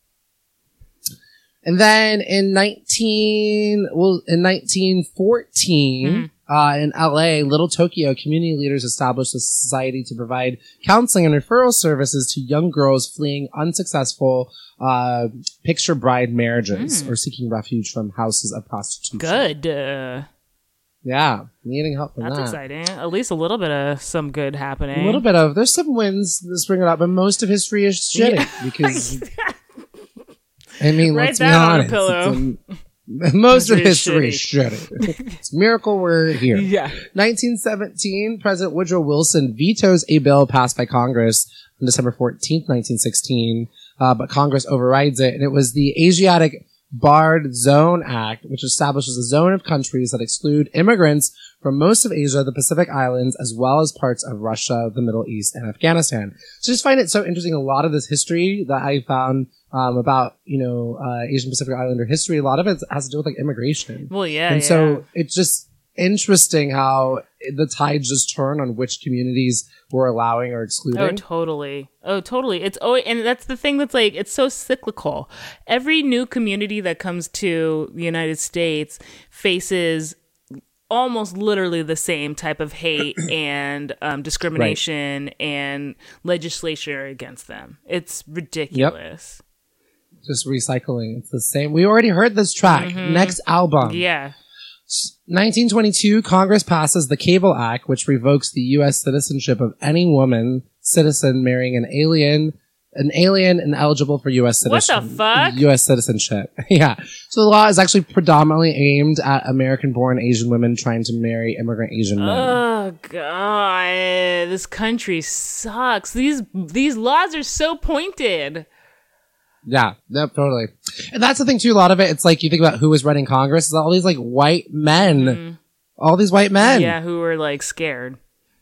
And then in nineteen, well, in nineteen fourteen, mm-hmm. uh, in L A, Little Tokyo, community leaders established a society to provide counseling and referral services to young girls fleeing unsuccessful, uh, picture bride marriages mm. or seeking refuge from houses of prostitution. Good. Uh... Yeah, needing help with That's that. exciting. At least a little bit of some good happening. A little bit of, there's some wins that spring it up, but most of history is shitty yeah. because, I mean, Write let's be that on honest. a pillow. A, most of history is shitty. shitty. It's a miracle we're here. Yeah. nineteen seventeen, President Woodrow Wilson vetoes a bill passed by Congress on December fourteenth, nineteen sixteen, uh, but Congress overrides it, and it was the Asiatic Barred Zone Act, which establishes a zone of countries that exclude immigrants from most of Asia, the Pacific Islands, as well as parts of Russia, the Middle East, and Afghanistan. So I just find it so interesting. A lot of this history that I found um, about, you know, uh, Asian Pacific Islander history, a lot of it has to do with like immigration. Well, yeah, And yeah. so it's just interesting how the tides just turn on which communities we're allowing or excluding. Oh, totally. Oh, totally. It's oh, and that's the thing that's like, it's so cyclical. Every new community that comes to the United States faces almost literally the same type of hate and um, discrimination right. and legislation against them. It's ridiculous. Yep. Just recycling. It's the same. We already heard this track. Mm-hmm. Next album. Yeah. nineteen twenty-two, Congress passes the Cable Act, which revokes the U S citizenship of any woman citizen marrying an alien, an alien and eligible for U S citizenship. What the fuck? U S citizenship. Yeah. So the law is actually predominantly aimed at American-born Asian women trying to marry immigrant Asian men. Oh God, this country sucks. These these laws are so pointed. Yeah, yep, totally. And that's the thing too, a lot of it, it's like you think about who was running Congress, it's all these like white men. Mm. All these white men. Yeah, who were like scared.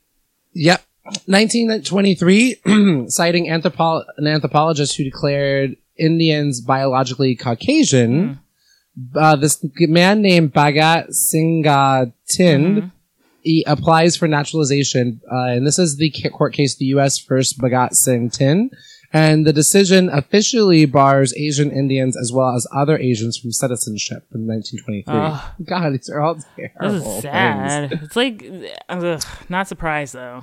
Yep. nineteen twenty-three, citing anthropo- an anthropologist who declared Indians biologically Caucasian, mm. uh, this man named Bhagat Singhatin, mm-hmm. he applies for naturalization, uh, and this is the court case, the U S versus Bhagat Singh Tin. And the decision officially bars Asian Indians as well as other Asians from citizenship in nineteen twenty-three. Oh, God, these are all terrible. This is sad. Things. It's like, ugh, not surprised though.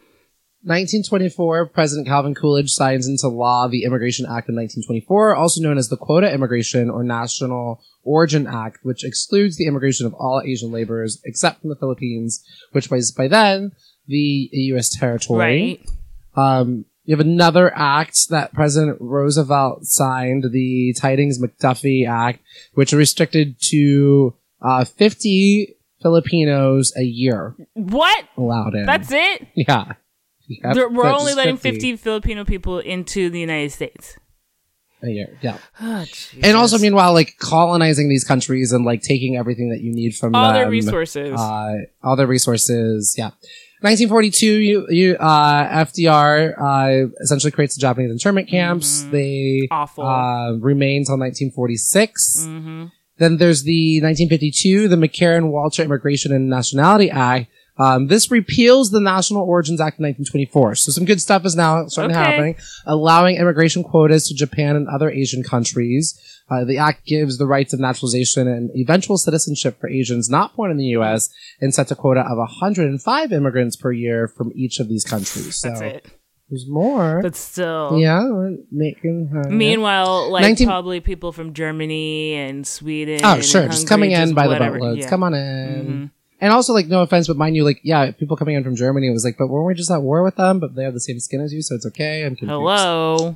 nineteen twenty-four, President Calvin Coolidge signs into law the Immigration Act of nineteen twenty-four, also known as the Quota Immigration or National Origin Act, which excludes the immigration of all Asian laborers except from the Philippines, which was by then the U S territory. Right. Um, You have another act that President Roosevelt signed, the Tydings-McDuffie Act, which restricted to uh, fifty Filipinos a year. What? Allowed in. That's it? Yeah. Yep, We're we're only letting fifty. fifty Filipino people into the United States. A year, yeah. Oh, and also, meanwhile, like colonizing these countries and like taking everything that you need from all them, their resources. Uh, all their resources, yeah. nineteen forty-two, you, you, uh, F D R, uh, essentially creates the Japanese internment camps. Mm-hmm. They, Awful. uh, remain until nineteen forty-six. Mm-hmm. Then there's the nineteen fifty-two, the McCarran-Walter Immigration and Nationality Act. Um, this repeals the National Origins Act of nineteen twenty-four. So some good stuff is now starting okay. to happen, allowing immigration quotas to Japan and other Asian countries. Uh, the act gives the rights of naturalization and eventual citizenship for Asians not born in the U S and sets a quota of one hundred five immigrants per year from each of these countries. So That's it. There's more. But still. Yeah, we're making her. Meanwhile, like nineteen probably people from Germany and Sweden. Oh, sure. And Just Hungary, coming in just by whatever. the boatloads. Yeah. Come on in. And also, like, no offense, but mind you, like, yeah, people coming in from Germany, it was like, but weren't we just at war with them? But they have the same skin as you, so it's okay. I'm confused. Hello.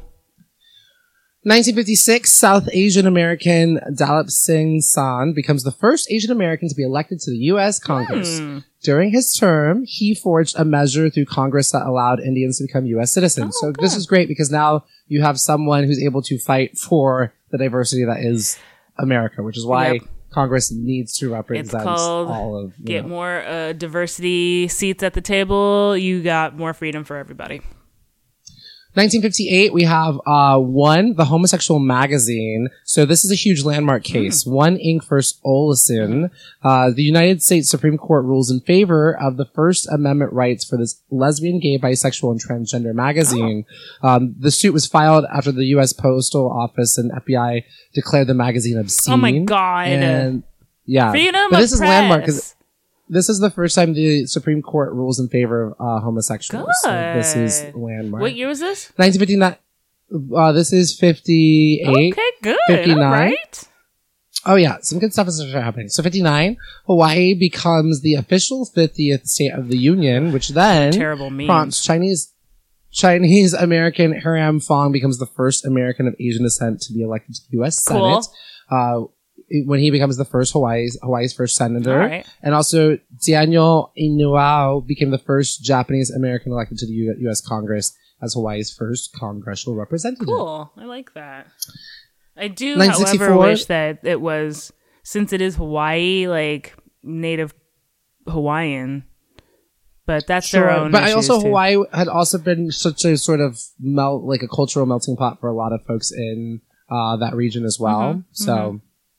nineteen fifty-six, South Asian American Dalip Singh San becomes the first Asian American to be elected to the U S Congress. Hmm. During his term, he forged a measure through Congress that allowed Indians to become U S citizens. Oh, so this is great because now you have someone who's able to fight for the diversity that is America, which is why Yep. Congress needs to represent It's called all of you get know. more uh, diversity seats at the table. You got more freedom for everybody. nineteen fifty-eight, we have uh one, the Homosexual Magazine. So this is a huge landmark case. One Incorporated versus Olison. Uh, the United States Supreme Court rules in favor of the First Amendment rights for this lesbian, gay, bisexual, and transgender magazine. Um, the suit was filed after the U S Postal Office and F B I declared the magazine obscene. Oh my God. And yeah, Freedom but of this is press. landmark 'cause this is the first time the Supreme Court rules in favor of uh, homosexuals. So this is Good. landmark. What year was this? nineteen fifty-nine. Uh, this is fifty-eight. Okay, good. fifty-nine. All right. Oh yeah, some good stuff is happening. So fifty-nine, Hawaii becomes the official fiftieth state of the Union, which then Terrible memes. prompts Chinese Chinese American Hiram Fong becomes the first American of Asian descent to be elected to the U S Cool. Senate. Uh, when he becomes the first Hawaii's Hawaii's first senator, All right. and also Daniel Inouye became the first Japanese American elected to the U- U.S. Congress as Hawaii's first congressional representative. Cool. I like that. I do, nineteen however, sixty-four wish that it was, since it is Hawaii, like native Hawaiian. But that's their own. But I issues, also too. Hawaii had also been such a sort of melt, like a cultural melting pot for a lot of folks in uh, that region as well. Mm-hmm. So,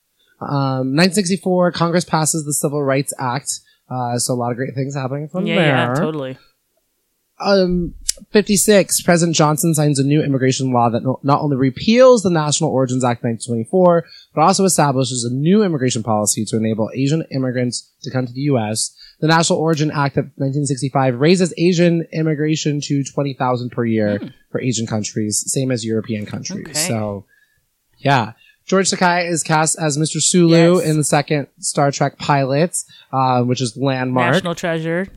um, nineteen sixty-four, Congress passes the Civil Rights Act. Uh, so a lot of great things happening from Yeah, there. yeah, totally. Um, fifty-six, President Johnson signs a new immigration law that no, not only repeals the National Origins Act nineteen twenty-four, but also establishes a new immigration policy to enable Asian immigrants to come to the U S. The National Origin Act of nineteen sixty-five raises Asian immigration to twenty thousand per year Mm. for Asian countries, same as European countries. Okay. So, yeah. George Takei is cast as Mister Sulu Yes. in the second Star Trek pilot, uh, which is landmark. National treasure.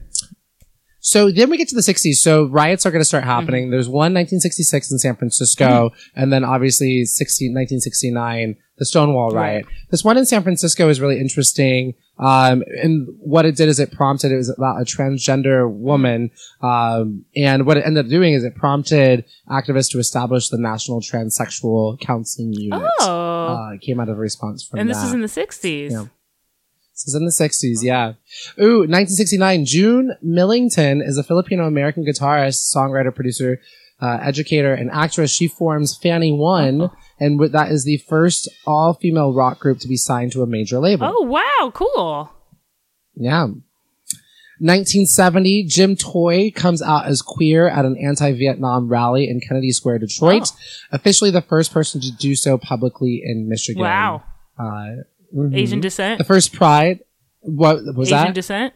So then we get to the sixties. So riots are going to start happening. Mm-hmm. There's one nineteen sixty-six in San Francisco, and then obviously sixteen, nineteen sixty-nine, the Stonewall riot. Right. This one in San Francisco is really interesting. Um, and what it did is it prompted, it was about a transgender woman. Um, and what it ended up doing is it prompted activists to establish the National Transsexual Counseling Unit. Oh. Uh, it came out of a response from And that. this is in the sixties. Yeah. This is in the sixties, yeah. Ooh, nineteen sixty-nine. June Millington is a Filipino-American guitarist, songwriter, producer, uh, educator, and actress. She forms Fanny One, Uh-huh. and w- that is the first all-female rock group to be signed to a major label. Oh, wow. Cool. Yeah. nineteen seventy, Jim Toy comes out as queer at an anti-Vietnam rally in Kennedy Square, Detroit. Oh. Officially the first person to do so publicly in Michigan. Wow. Uh, mhm. Asian descent. The first Pride. What was Asian that? descent.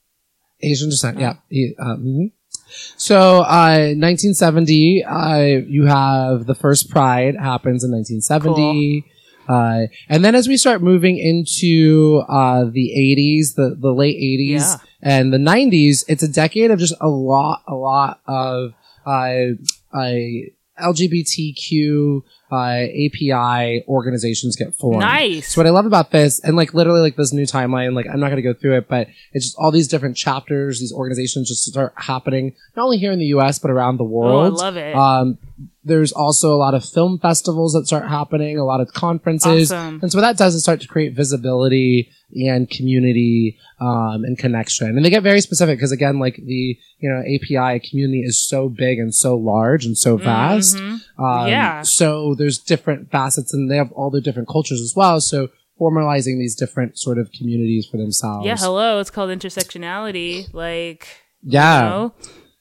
Asian descent, yeah. He- uh, mhm. So, uh, nineteen seventy, uh, you have the first Pride happens in nineteen seventy. Uh, and then as we start moving into, uh, the eighties, the, the late eighties Yeah. and the nineties, it's a decade of just a lot, a lot of, uh, uh, L G B T Q, uh, A P I organizations get formed. Nice. So what I love about this, and like literally like this new timeline, like I'm not going to go through it, but it's just all these different chapters, these organizations just start happening, not only here in the U S, but around the world. Oh, I love it. Um, there's also a lot of film festivals that start happening, a lot of conferences. Awesome. And so what that does is start to create visibility and community, um, and connection. And they get very specific because again, like the, you know, A P I community is so big and so large and so vast. Mhm. Um, Yeah. So there's different facets and they have all the different cultures as well. So formalizing these different sort of communities for themselves. Yeah, hello. It's called intersectionality. Like, Yeah. you know?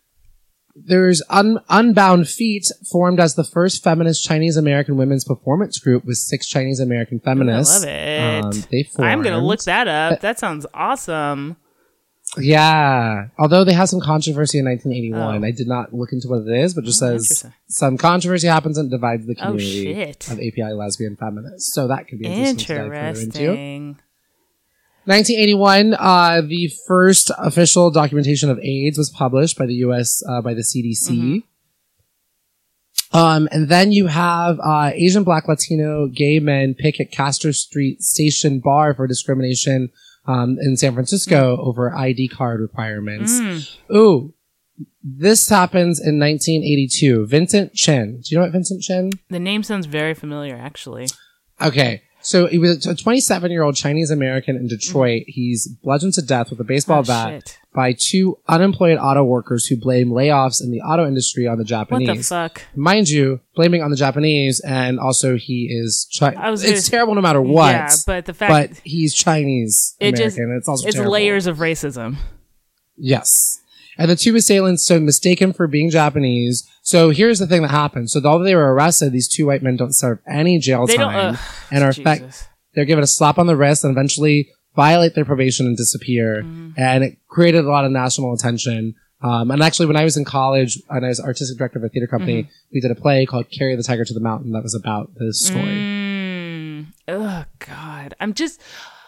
There's Un- Unbound Feet, formed as the first feminist Chinese American women's performance group with six Chinese American feminists. I love it. Um, they formed. I'm going to look that up. That sounds awesome. Yeah. Although they had some controversy in nineteen eighty-one. Oh. I did not look into what it is, but just Oh, says interesting. some controversy happens and divides the Oh, community shit. of A P I lesbian feminists. So that could be interesting to dive further into. Interesting. nineteen eighty-one, uh, the first official documentation of AIDS was published by the U S uh, by the C D C. Mm-hmm. Um, and then you have uh, Asian, Black, Latino, gay men picket Castro Street Station Bar for discrimination um, in San Francisco mm. over I D card requirements. Mm. Ooh, this happens in nineteen eighty-two. Vincent Chin. Do you know what Vincent Chin? The name sounds very familiar, actually. Okay. So he was a twenty-seven-year-old Chinese American in Detroit. Mm. He's bludgeoned to death with a baseball oh, bat shit. by two unemployed auto workers who blame layoffs in the auto industry on the Japanese. What the fuck? Mind you, blaming on the Japanese, and also he is Chi- I was It's gonna, terrible no matter what. Yeah, but the fact but he's Chinese it American. Just, it's also it's terrible. layers of racism. Yes. And the two assailants so mistaken for being Japanese. So here's the thing that happened. So although they were arrested, these two white men don't serve any jail they time don't, uh, and are Jesus. fact, they're given a slap on the wrist and eventually violate their probation and disappear. Mm. And it created a lot of national attention. Um, and actually, when I was in college and I was artistic director of a theater company, mm-hmm. we did a play called Carry the Tiger to the Mountain that was about this story. Mm. Oh, God. I'm just...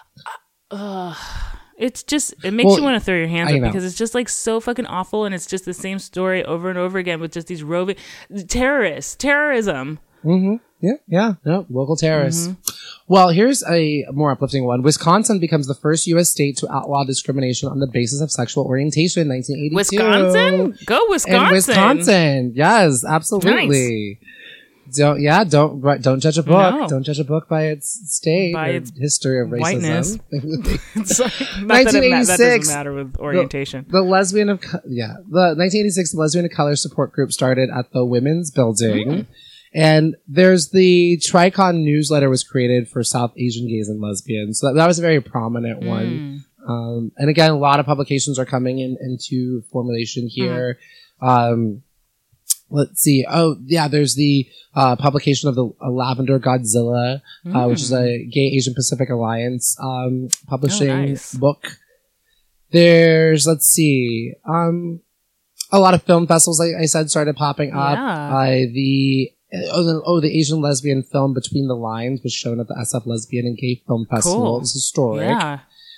Uh, it's just... It makes well, you want to throw your hands I up know. because it's just like so fucking awful and it's just the same story over and over again with just these roving... Terrorists. Terrorism. Mm-hmm. Yeah, yeah, no, local terrorists. Mm-hmm. Well, here's a more uplifting one. Wisconsin becomes the first U S state to outlaw discrimination on the basis of sexual orientation in nineteen eighty-two. Wisconsin? Go Wisconsin. In Wisconsin. Yes, absolutely. Nice. Don't, yeah, don't, don't judge a book. No. Don't judge a book by its state by or its history of whiteness. racism. Sorry, not that, it ma- that doesn't matter with orientation. The, the lesbian of, co- yeah, the nineteen eighty-six lesbian of color support group started at the Women's Building. Mm. And there's the Tricon newsletter was created for South Asian gays and lesbians. So that, that was a very prominent mm. one. Um, and again, a lot of publications are coming in into formulation here. Mm. Um, let's see. Oh, yeah, there's the uh, publication of the uh, Lavender Godzilla, mm. uh, which is a Gay Asian Pacific Alliance um, publishing oh, nice. book. There's, let's see, um, a lot of film festivals, like I said, started popping up. Yeah. Uh, the Oh the, oh, the Asian lesbian film Between the Lines was shown at the S F Lesbian and Gay Film Festival. Cool. It was historic. Yeah.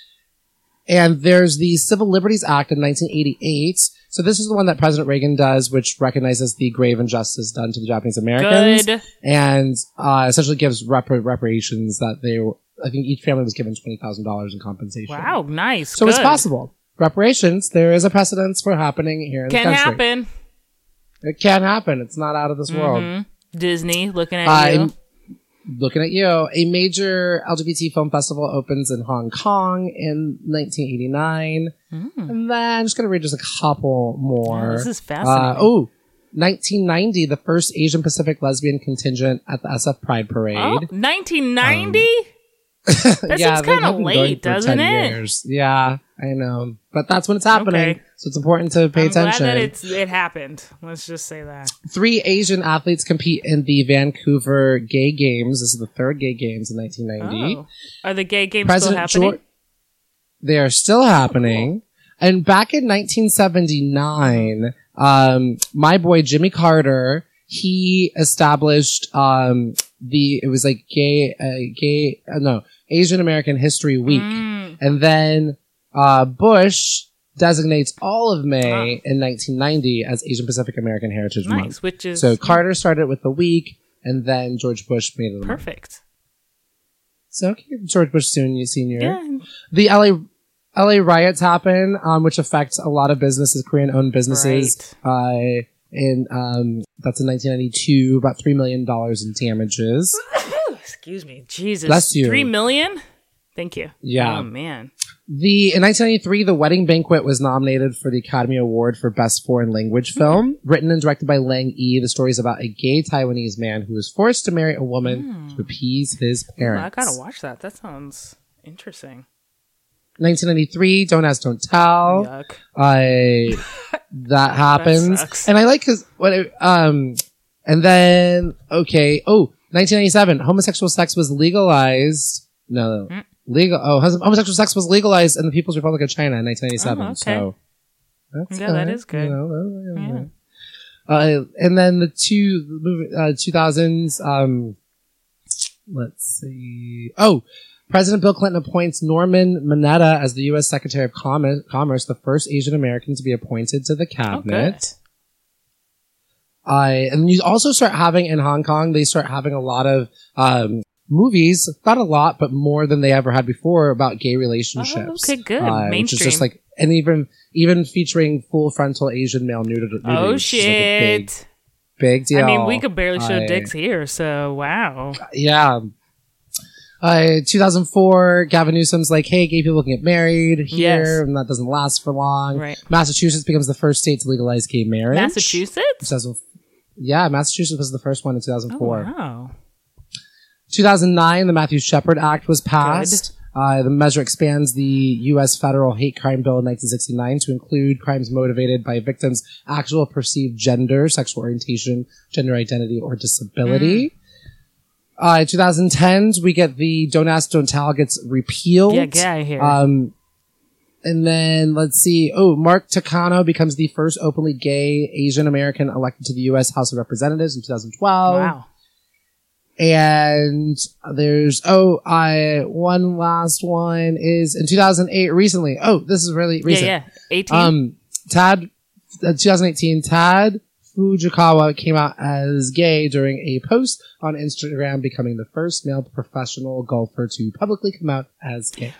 And there's the Civil Liberties Act of nineteen eighty-eight. So this is the one that President Reagan does, which recognizes the grave injustice done to the Japanese Americans. Good. And uh, essentially gives rep- reparations that they were, I think each family was given twenty thousand dollars in compensation. Wow, nice. So Good. it's possible. Reparations, there is a precedence for happening here in Can the country. happen. It can happen. It's not out of this Mm-hmm. world. Disney, looking at I'm you. looking at you. A major L G B T film festival opens in Hong Kong in nineteen eighty-nine. Mm. And then I'm just going to read just a couple more. Oh, this is fascinating. Uh, oh, nineteen ninety, the first Asian Pacific lesbian contingent at the S F Pride Parade. Oh, nineteen ninety? Um, that yeah, seems kind they've of been late, going for doesn't ten it? Years. Yeah, I know. But that's when it's happening. Okay. So it's important to pay I'm attention. glad that it's, it happened. Let's just say that. Three Asian athletes compete in the Vancouver Gay Games. This is the third Gay Games in nineteen ninety. Oh. Are the gay games President still happening? George, they are still happening. Oh, cool. And back in nineteen seventy-nine, um, my boy Jimmy Carter, he established um, the, it was like gay, uh, gay, uh, no, Asian American History Week. Mm. And then uh, Bush designates all of May oh. in nineteen ninety as Asian Pacific American Heritage nice, Month. Which is so Carter started with the week, and then George Bush made it a perfect. Month. So okay, George Bush Senior. Yeah. The L A L A riots happen, um, which affect a lot of businesses, Korean-owned businesses. Right. Uh, and um, that's in nineteen ninety-two, about three million dollars in damages. Excuse me, Jesus, bless you. Three million. Thank you. Yeah. Oh man. The in nineteen ninety-three, The Wedding Banquet was nominated for the Academy Award for Best Foreign Language Film. Mm. Written and directed by Lang Yi, the story is about a gay Taiwanese man who was forced to marry a woman mm. to appease his parents. Oh, I gotta watch that. That sounds interesting. nineteen ninety-three, Don't Ask, Don't Tell. Yuck. I that happens, that and I like because what it, um, and then okay, oh, nineteen ninety-seven, homosexual sex was legalized. No, no. Mm. legal. Oh, homosexual sex was legalized in the People's Republic of China in nineteen eighty-seven. Oh, okay. So that's Yeah, good. that is good. You know, Yeah. yeah. Uh, and then the two uh, two thousands. Um, let's see. Oh, President Bill Clinton appoints Norman Mineta as the U S Secretary of Com- Commerce, the first Asian American to be appointed to the cabinet. Oh, I and you also start having in Hong Kong. They start having a lot of um, movies, not a lot, but more than they ever had before about gay relationships. Oh, okay, good. Uh, which is Mainstream. just like, and even even featuring full frontal Asian male nudity. Oh, which is, like, a big, shit. big deal. I mean, we could barely show I- dicks here, so wow. Yeah. Uh, two thousand four, Gavin Newsom's like, hey, gay people can get married here, Yes. and that doesn't last for long. Right. Massachusetts becomes the first state to legalize gay marriage. Massachusetts? two thousand Yeah, Massachusetts was the first one in two thousand Oh, four. wow. two thousand nine, the Matthew Shepard Act was passed. Uh, the measure expands the U S federal hate crime bill in nineteen sixty-nine to include crimes motivated by victims' actual perceived gender, sexual orientation, gender identity, or disability. Mm. Uh, in twenty tens, we get the Don't Ask, Don't Tell gets repealed. Yeah, get out of here. Um, and then let's see. Oh, Mark Takano becomes the first openly gay Asian American elected to the U S House of Representatives in two thousand twelve. Wow. And there's, oh, I, one last one is in two thousand eight recently. Oh, this is really recent. Yeah, yeah. eighteen? Um, Tad, uh, twenty eighteen, Tad Fujikawa came out as gay during a post on Instagram, becoming the first male professional golfer to publicly come out as gay.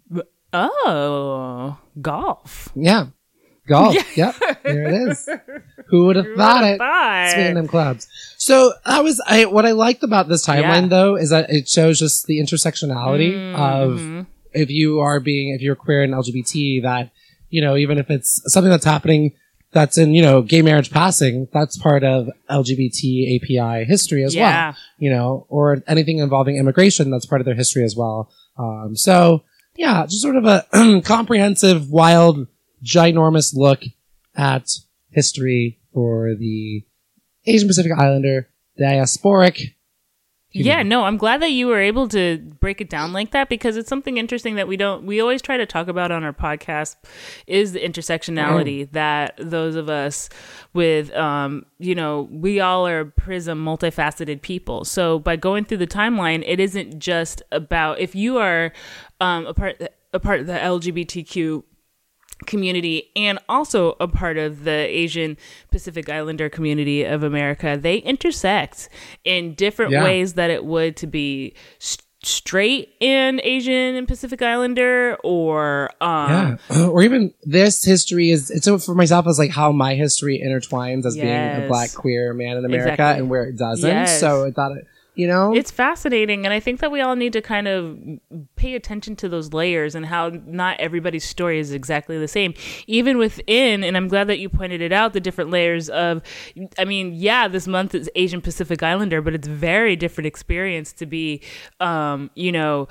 Oh, golf. Yeah. Golf. Yep. There it is. Who would have thought it? Thought. Swinging them clubs. So that was I, what I liked about this timeline, Yeah. though, is that it shows just the intersectionality Mhm. of if you are being, if you're queer and L G B T, that, you know, even if it's something that's happening that's in, you know, gay marriage passing, that's part of L G B T A P I history as Yeah. well, you know, or anything involving immigration, that's part of their history as well. Um, so yeah, just sort of a comprehensive, wild, ginormous look at history for the Asian Pacific Islander diasporic. Yeah, no, I'm glad that you were able to break it down like that, because it's something interesting that we don't, we always try to talk about on our podcast is the intersectionality that those of us with, um, you know, we all are prism, multifaceted people. So by going through the timeline, it isn't just about, if you are um, a part, a part of the L G B T Q community and also a part of the Asian Pacific Islander community of America, they intersect in different Yeah. ways that it would to be st- straight in Asian and Pacific Islander, or um Yeah. Or even this history is, it's so for myself as like how my history intertwines as being a Yes. black queer man in America Exactly. and where it doesn't. Yes. So I thought it, you know, it's fascinating, and I think that we all need to kind of pay attention to those layers and how not everybody's story is exactly the same, even within, and I'm glad that you pointed it out, the different layers of, I mean, yeah, this month is Asian Pacific Islander, but it's very different experience to be, um, you know,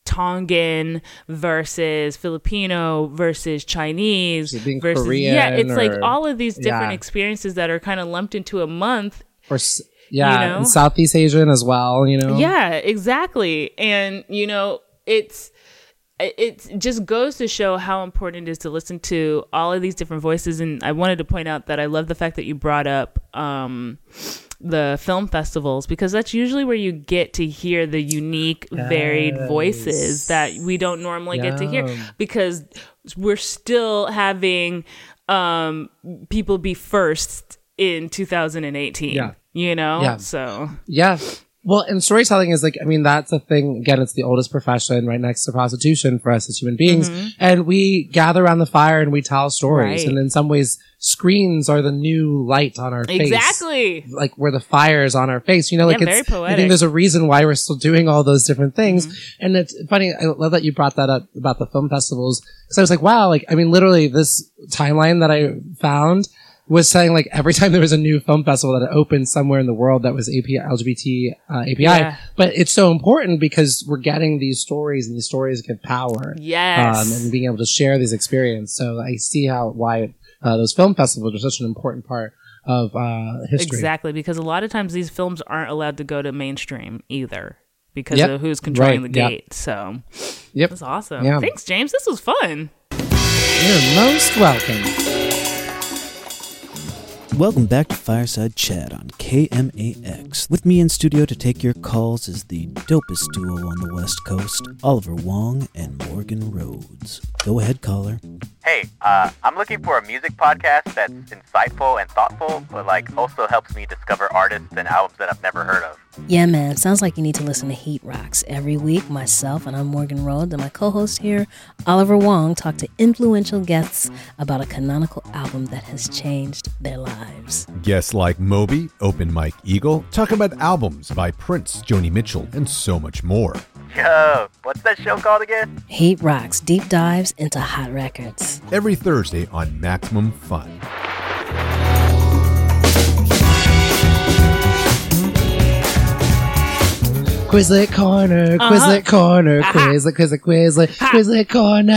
Tongan versus Filipino versus Chinese So being versus, Korean yeah, it's like or- all of these different yeah. experiences that are kind of lumped into a month. or, s- yeah, You know? and Southeast Asian as well, you know? Yeah, exactly. And, you know, it's, it just goes to show how important it is to listen to all of these different voices. And I wanted to point out that I love the fact that you brought up um, the film festivals, because that's usually where you get to hear the unique, varied Yes. voices that we don't normally get to hear, Yeah. because we're still having um, people be first in two thousand eighteen. Yeah. You know? Yeah. So, Yeah. Well, and storytelling is like, I mean, that's a thing. Again, it's the oldest profession right next to prostitution for us as human beings. And we gather around the fire and we tell stories. Right. And in some ways, screens are the new light on our face. exactly. Like where the fire is on our face. You know, like Yeah, it's, very I poetic. think there's a reason why we're still doing all those different things. And it's funny. I love that you brought that up about the film festivals. Cause I was like, wow, like, I mean, literally this timeline that I found was saying like every time there was a new film festival that opened somewhere in the world that was A P I, L G B T, uh, A P I. Yeah. But it's so important because we're getting these stories and these stories give power. Yes. Um, and being able to share these experiences. So I see how, why, uh, those film festivals are such an important part of, uh, history. Exactly, because a lot of times these films aren't allowed to go to mainstream either. because Yep. of who's controlling Right, the yep. gate. So Yep. that's awesome. Yeah. Thanks, James. This was fun. You're most welcome. Welcome back to Fireside Chat on K M A X. With me in studio to take your calls is the dopest duo on the West Coast, Oliver Wong and Morgan Rhodes. Go ahead, caller. Hey, uh, I'm looking for a music podcast that's insightful and thoughtful, but like also helps me discover artists and albums that I've never heard of. Yeah, man. Sounds like you need to listen to Heat Rocks. Every week, myself, and I'm Morgan Rhodes, and my co-host here, Oliver Wong, talk to influential guests about a canonical album that has changed their lives. Guests like Moby, Open Mike Eagle, talk about albums by Prince, Joni Mitchell, and so much more. Yo, what's that show called again? Heat Rocks, deep dives into hot records. Every Thursday on Maximum Fun. Quizlet Corner, Uh-huh. Quizlet Corner, Aha. Quizlet, Quizlet, Quizlet, Quizlet Corner.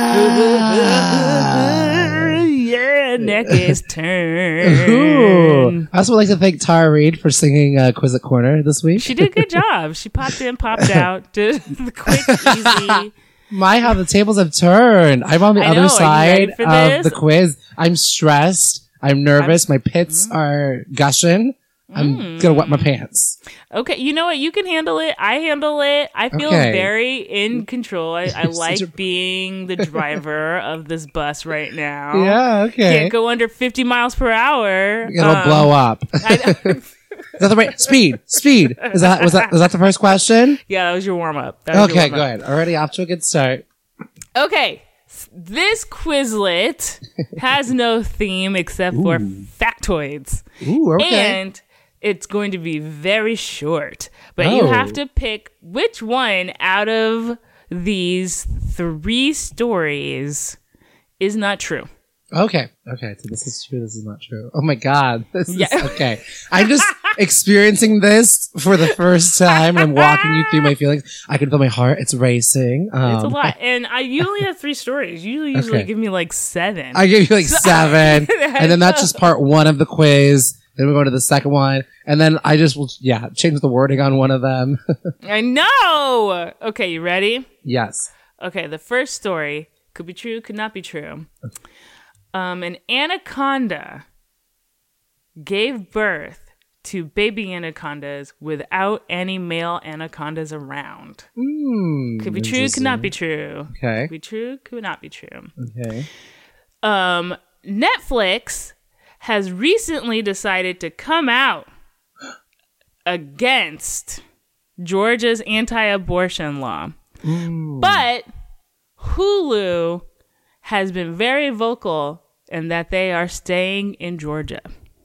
Yeah, neck is turned. Ooh. I also would like to thank Tara Reid for singing uh, Quizlet Corner this week. She did a good job. She popped in, popped out, did the quick, easy. My, how the tables have turned. I'm on the I other know. Are you ready side for of this? the quiz. I'm stressed. I'm nervous. My pits Mm. are gushing. I'm gonna wet my pants. Okay, you know what? You can handle it. I handle it. I feel Okay. very in control. I, I You're like such a- being the driver of this bus right now. Yeah, okay. Can't go under fifty miles per hour. It'll Um, blow up. I know. Is that the right speed? Speed. Is that was that was that the first question? Yeah, that was your warm up. Okay, good. Already off to a good start. Okay, s- this Quizlet has no theme except for factoids. Ooh, okay. And it's going to be very short, but you Oh. have to pick which one out of these three stories is not true. Okay. Okay. So this is true. This is not true. Oh my God. This Yeah. is okay. I'm just experiencing this for the first time. And I'm walking you through my feelings. I can feel my heart. It's racing. Um, It's a lot. And I you only have three stories. You usually Okay. give me like seven. I give you like seven. And then that's know. just part one of the quiz. Then we go to the second one. And then I just will, yeah, change the wording on one of them. I know. Okay, you ready? Yes. Okay, the first story could be true, could not be true. Um, an anaconda gave birth to baby anacondas without any male anacondas around. Mm, Could be true, could not be true. Okay. Could be true, could not be true. Okay. Um, Netflix has recently decided to come out against Georgia's anti-abortion law. But Hulu has been very vocal in that they are staying in Georgia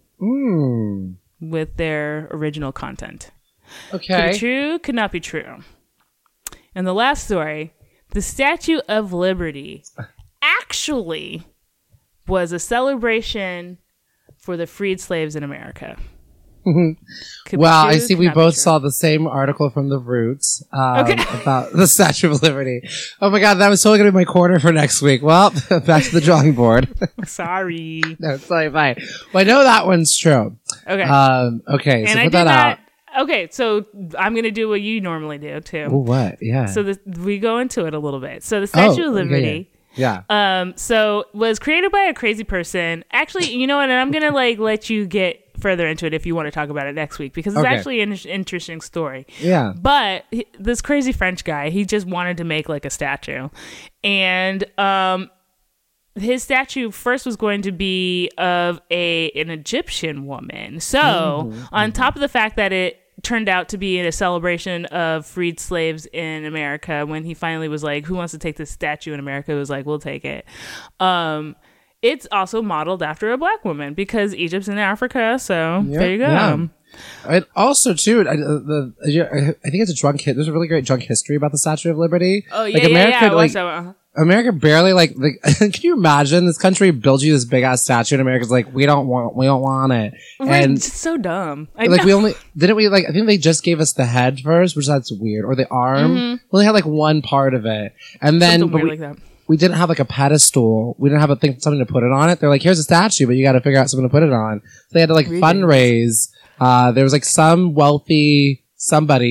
Mm. with their original content. Okay. Could be true, could not be true. And the last story, the Statue of Liberty actually was a celebration for the freed slaves in America. Could be Well, I true, see could we not be both true. saw the same article from The Roots um, Okay. about the Statue of Liberty. Oh my God, that was totally going to be my corner for next week. Well, back to the drawing board. Sorry. No, it's totally fine. Well, I know that one's true. Okay. Um, okay, so and put I did that not. out. Okay, so I'm gonna do what you normally do too. Ooh, what? Yeah. So the, we go into it a little bit. So the Statue Oh, of okay, Liberty, Yeah. um, so was created by a crazy person. Actually, you know what? And I'm gonna like let you get further into it if you want to talk about it next week because it's Okay. actually an in- interesting story. Yeah. But he, this crazy French guy, he just wanted to make like a statue, and um, his statue first was going to be of a an Egyptian woman. So Mm-hmm. on top of the fact that it turned out to be a celebration of freed slaves in America, when he finally was like, who wants to take this statue in America? It was like, we'll take it. Um, it's also modeled after a black woman because Egypt's in Africa. So Yeah, there you go. yeah. And also, too, I, the, the, I think it's a drunk hit. There's a really great drunk history about the Statue of Liberty. Oh, yeah, like, yeah, America, yeah. I like, watched that one. America barely like, like can you imagine this country builds you this big ass statue and America's like, we don't want, we don't want it. Right, And it's so dumb. I like know. we only, didn't we like, I think they just gave us the head first, which that's weird. Or the arm. Mhm. We only had like one part of it. And then, Something but weird we, like that. we didn't have like a pedestal. We didn't have a thing, something to put it on it. They're like, here's a statue, but you got to figure out something to put it on. So they had to like Really? fundraise. Uh, there was like some wealthy somebody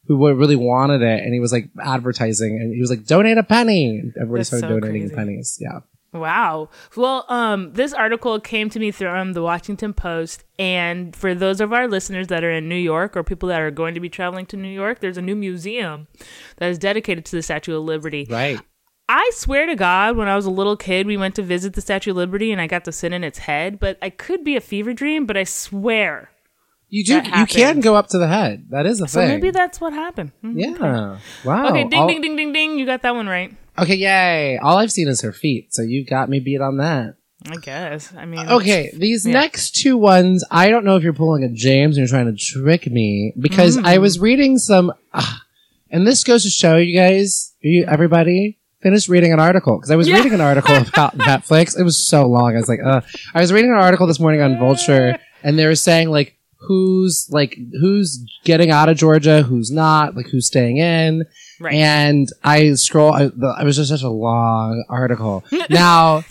who wa- really wanted it, and he was like advertising, and he was like, donate a penny. And everybody That's started so donating crazy. pennies. Yeah. Wow. Well, um, this article came to me from the Washington Post, and for those of our listeners that are in New York or people that are going to be traveling to New York, there's a new museum that is dedicated to the Statue of Liberty. Right. I swear to God, when I was a little kid, we went to visit the Statue of Liberty, and I got to sit in its head, but I could be a fever dream, but I swear. You do. that You happened. can go up to the head. That is a So thing. maybe that's what happened. Mhm. Yeah. Wow. Okay, ding, All- ding, ding, ding, ding. You got that one right. Okay, yay. All I've seen is her feet, so you got me beat on that. I guess. I mean, Okay, these yeah. next two ones, I don't know if you're pulling a James and you're trying to trick me, because Mm. I was reading some, uh, and this goes to show you guys, you, everybody, finished reading an article, because I was Yeah. reading an article about Netflix. It was so long. I was like, uh, I was reading an article this morning on Vulture, and they were saying, like, who's, like, who's getting out of Georgia, who's not, like, who's staying in. Right. And I scroll, I, the, it was just such a long article. Now,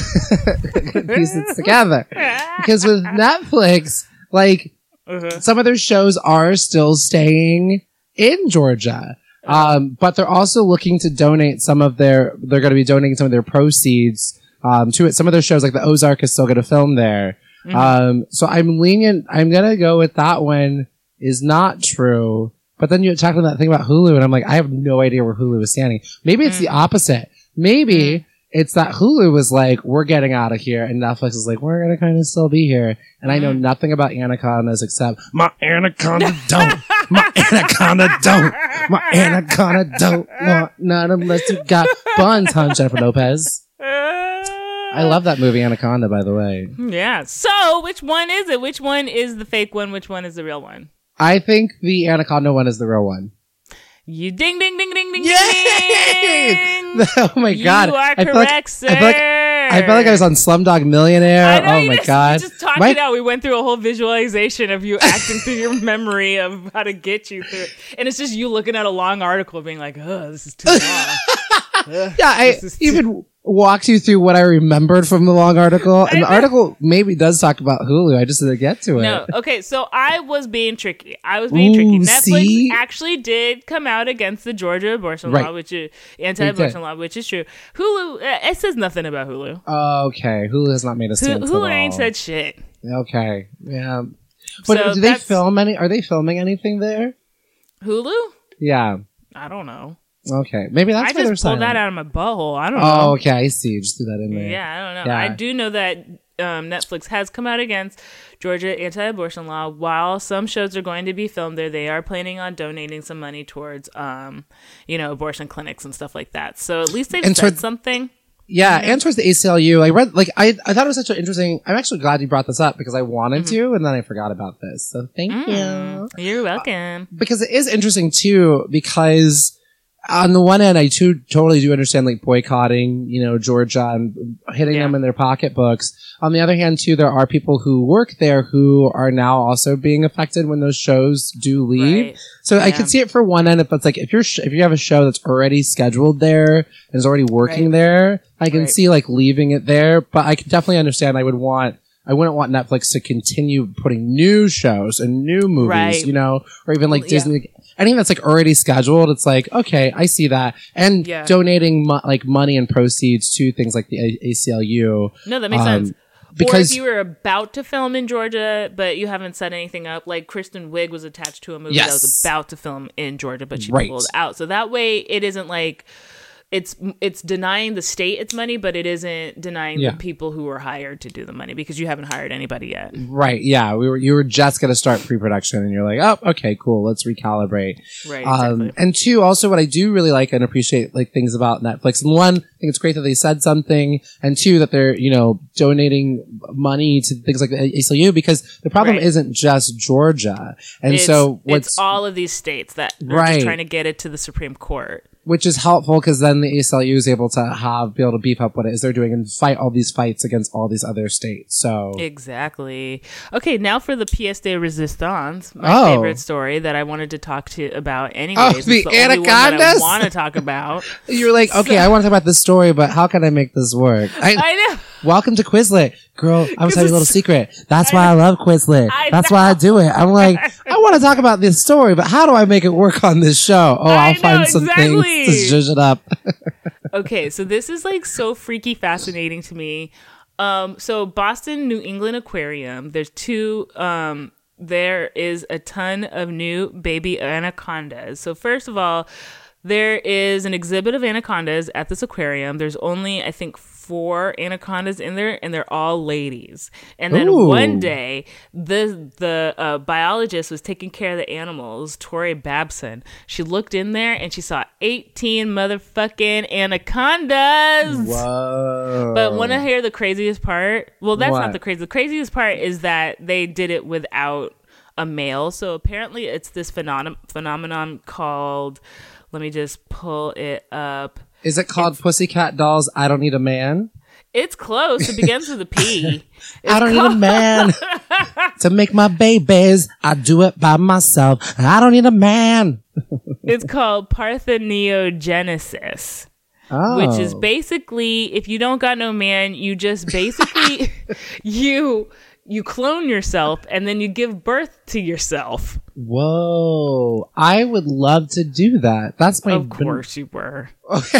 piece it together. Because with Netflix, like, Uh-huh. some of their shows are still staying in Georgia. Um, but they're also looking to donate some of their, they're going to be donating some of their proceeds, um, to it. Some of their shows, like the Ozark, is still going to film there. Mm-hmm. Um, so I'm lenient. I'm going to go with that one is not true. But then you talked about that thing about Hulu, and I'm like, I have no idea where Hulu is standing. Maybe it's Mm. the opposite. Maybe it's that Hulu was like, we're getting out of here, and Netflix is like, we're going to kind of still be here. And I know Mm. nothing about anacondas except my anaconda don't. My anaconda don't. My anaconda don't want none unless you got buns, hun, Jennifer Lopez. I love that movie Anaconda, by the way. Yeah. So, which one is it? Which one is the fake one? Which one is the real one? I think the Anaconda one is the real one. You ding, ding, ding, ding, ding, Yay! ding. Oh my god! You are I feel correct, like, sir. I feel like I felt like I was on Slumdog Millionaire. I know, Oh you my just, god! You just talked My- it out. We went through a whole visualization of you acting through your memory of how to get you through it. And it's just you looking at a long article being like, oh, this is too long. Ugh, yeah, I this is too- even walked you through what I remembered from the long article, and the article maybe does talk about Hulu. I just didn't get to it. No, okay, so I was being tricky. I was being Ooh, tricky. Netflix see? actually did come out against the Georgia abortion Right. law, which is anti-abortion did. law, which is true. Hulu, uh, it says nothing about Hulu. Okay, Hulu has not made a Hulu, stance Hulu at ain't all. said shit. Okay, yeah, but So do they that's- film any? Are they filming anything there? Hulu? Yeah. I don't know. Okay, maybe that's I why they're just pulled silent. that out of my butthole. I don't know. Oh, okay, I see. Just threw that in there. Yeah, I don't know. Yeah. I do know that um, Netflix has come out against Georgia anti-abortion law. While some shows are going to be filmed there, they are planning on donating some money towards, um, you know, abortion clinics and stuff like that. So at least they've And said towards- something. Yeah, and towards the A C L U, I read like I I thought it was such an interesting. I'm actually glad you brought this up because I wanted Mm-hmm. to, and then I forgot about this. So thank you. Mm, you're welcome. Because it is interesting too, because on the one hand, I too totally do understand like boycotting, you know, Georgia and hitting Yeah. them in their pocketbooks. On the other hand, too, there are people who work there who are now also being affected when those shows do leave. Right. So I Yeah. can see it for one end if it's like if you're sh- if you have a show that's already scheduled there and is already working Right. there, I can Right. see like leaving it there. But I can definitely understand. I would want. I wouldn't want Netflix to continue putting new shows and new movies, Right. you know, or even like Yeah. Disney. Anything that's like already scheduled, it's like, okay, I see that. And Yeah. donating mo- like money and proceeds to things like the A- ACLU. No, that makes um, sense. Because or if you were about to film in Georgia, but you haven't set anything up, like Kristen Wiig was attached to a movie that was Yes. about to film in Georgia, but she Right. pulled out. So that way, it isn't like it's it's denying the state its money, but it isn't denying Yeah. the people who were hired to do the money because you haven't hired anybody yet. Right, yeah, we were you were just gonna start pre-production, and you're like, oh, okay, cool, let's recalibrate. Right, Um, exactly. and two, also, what I do really like and appreciate, like things about Netflix. And one, I think it's great that they said something, and two, that they're you know donating money to things like the A C L U because the problem Right. isn't just Georgia, and it's, so what's it's all of these states that are Right. just trying to get it to the Supreme Court. which is helpful because then the A C L U is able to have be able to beef up what it is they're doing and fight all these fights against all these other states. So Exactly. Okay, now for the pièce de résistance, my Oh. favorite story that I wanted to talk to about anyways. Oh, the It's the only one that I anacondas? want to talk about. you're like, okay, I want to talk about this story, but how can I make this work? I, I know. Welcome to Quizlet. Girl, I'm gonna tell you a little secret. That's I why know. I love Quizlet. I That's know. why I do it. I'm like, I want to talk about this story, but how do I make it work on this show? Oh, I I'll know, find some exactly. things to zhuzh it up. Okay, so this is like so freaky fascinating to me. Um, so Boston, New England Aquarium, there's two, um, there is a ton of new baby anacondas. So first of all, there is an exhibit of anacondas at this aquarium. There's only, I think, four anacondas in there, and they're all ladies. And then Ooh. one day, the the uh, biologist was taking care of the animals, Tori Babson. She looked in there, and she saw eighteen motherfucking anacondas. Whoa. But want to hear the craziest part? Well, that's What? not the crazy. The craziest part is that they did it without a male. So apparently it's this phenom- phenomenon called, let me just pull it up. Is it called Pussycat Dolls, I Don't Need a Man? It's close. It begins with a P. It's I don't called- need a man to make my babies. I do it by myself. I don't need a man. It's called parthenogenesis. Oh. Which is basically, if you don't got no man, you just basically, you you clone yourself and then you give birth to yourself. Whoa. I would love to do that. That's my Of course you were.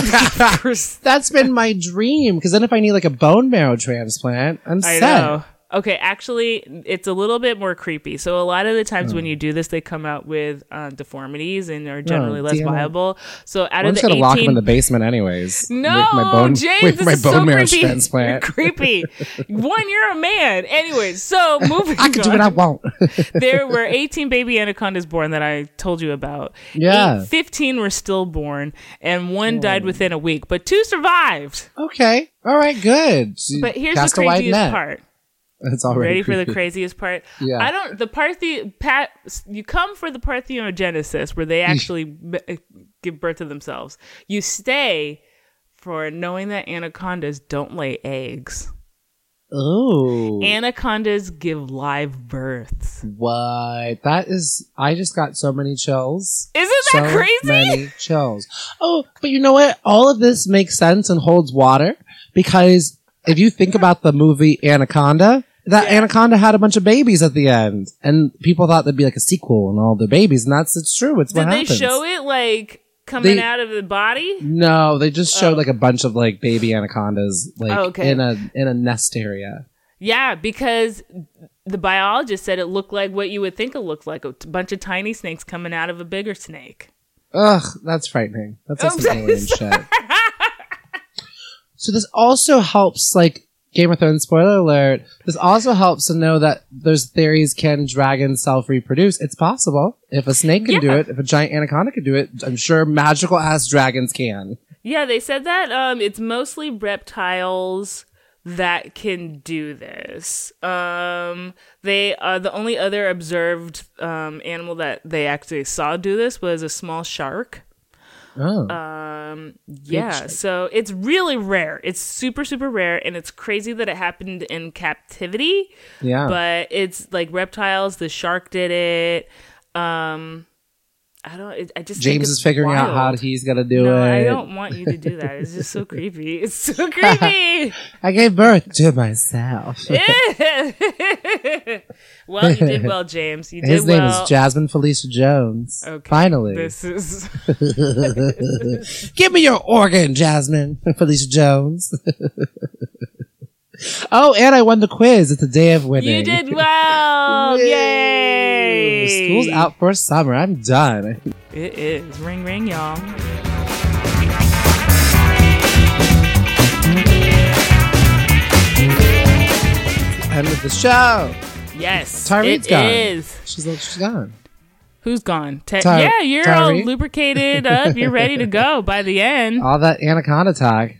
That's been my dream. Because then if I need like a bone marrow transplant, I'm I set. know. Okay, actually, it's a little bit more creepy. So a lot of the times Oh. when you do this, they come out with uh, deformities and are generally Oh, less damn it. viable. So out I'm of just the gonna lock him in eighteen the basement anyways. No, with my bone, James, with this my is bone so marrow creepy. transplant. You're creepy. One, you're a man. Anyways, so moving I can do on. what I want. There were eighteen baby anacondas born that I told you about. Yeah. Eight, fifteen were stillborn, and one died within a week, but two survived. Okay. All right. Good. But here's Cast the a wide craziest net. part. It's already Ready for the creepy. craziest part? Yeah. I don't. The parthe pat. You come for the parthenogenesis, where they actually b- give birth to themselves. You stay for knowing that anacondas don't lay eggs. Oh. Anacondas give live births. What? That is. I just got so many chills. Isn't that so crazy? Many chills. Oh, but you know what? All of this makes sense and holds water because if you think about the movie Anaconda, that Yeah. Anaconda had a bunch of babies at the end, and people thought there'd be like a sequel and all their babies, and that's it's true. It's Did what they happens. show it like coming They- out of the body? No, they just showed Oh. like a bunch of like baby anacondas, like Oh, okay. in a in a nest area. Yeah, because the biologist said it looked like what you would think it looked like, a t- bunch of tiny snakes coming out of a bigger snake. Ugh, that's frightening. That's like I'm some alien shit. So this also helps, like Game of Thrones spoiler alert. This also helps to know that there's theories: can dragons self-reproduce? It's possible. If a snake can do Yeah. it, if a giant anaconda can do it, I'm sure magical ass dragons can. Yeah, they said that um, it's mostly reptiles that can do this. Um, they uh, the only other observed um, animal that they actually saw do this was a small shark. Oh, Um, yeah, shark. so it's really rare. It's super, super rare, and it's crazy that it happened in captivity. yeah. But it's like reptiles. The shark did it. Um, I don't. It, I just think James it's is figuring out how wild. he's gonna do No, it. I don't want you to do that. It's just so creepy. It's so creepy. I gave birth to myself. Well, you did well, James. You did His name well. is Jasmine Felicia Jones. Okay, Finally. This is. Give me your organ, Jasmine Felicia Jones. Oh, and I won the quiz. It's a day of winning. You did well. Yay! School's out for summer. I'm done. It is. Ring, ring, y'all. End of the show. Yes, Tyree's it gone. is. She's like, she's gone. Who's gone? Ty- Ty- yeah, you're all Tyree. lubricated up. You're ready to go by the end. All that anaconda talk.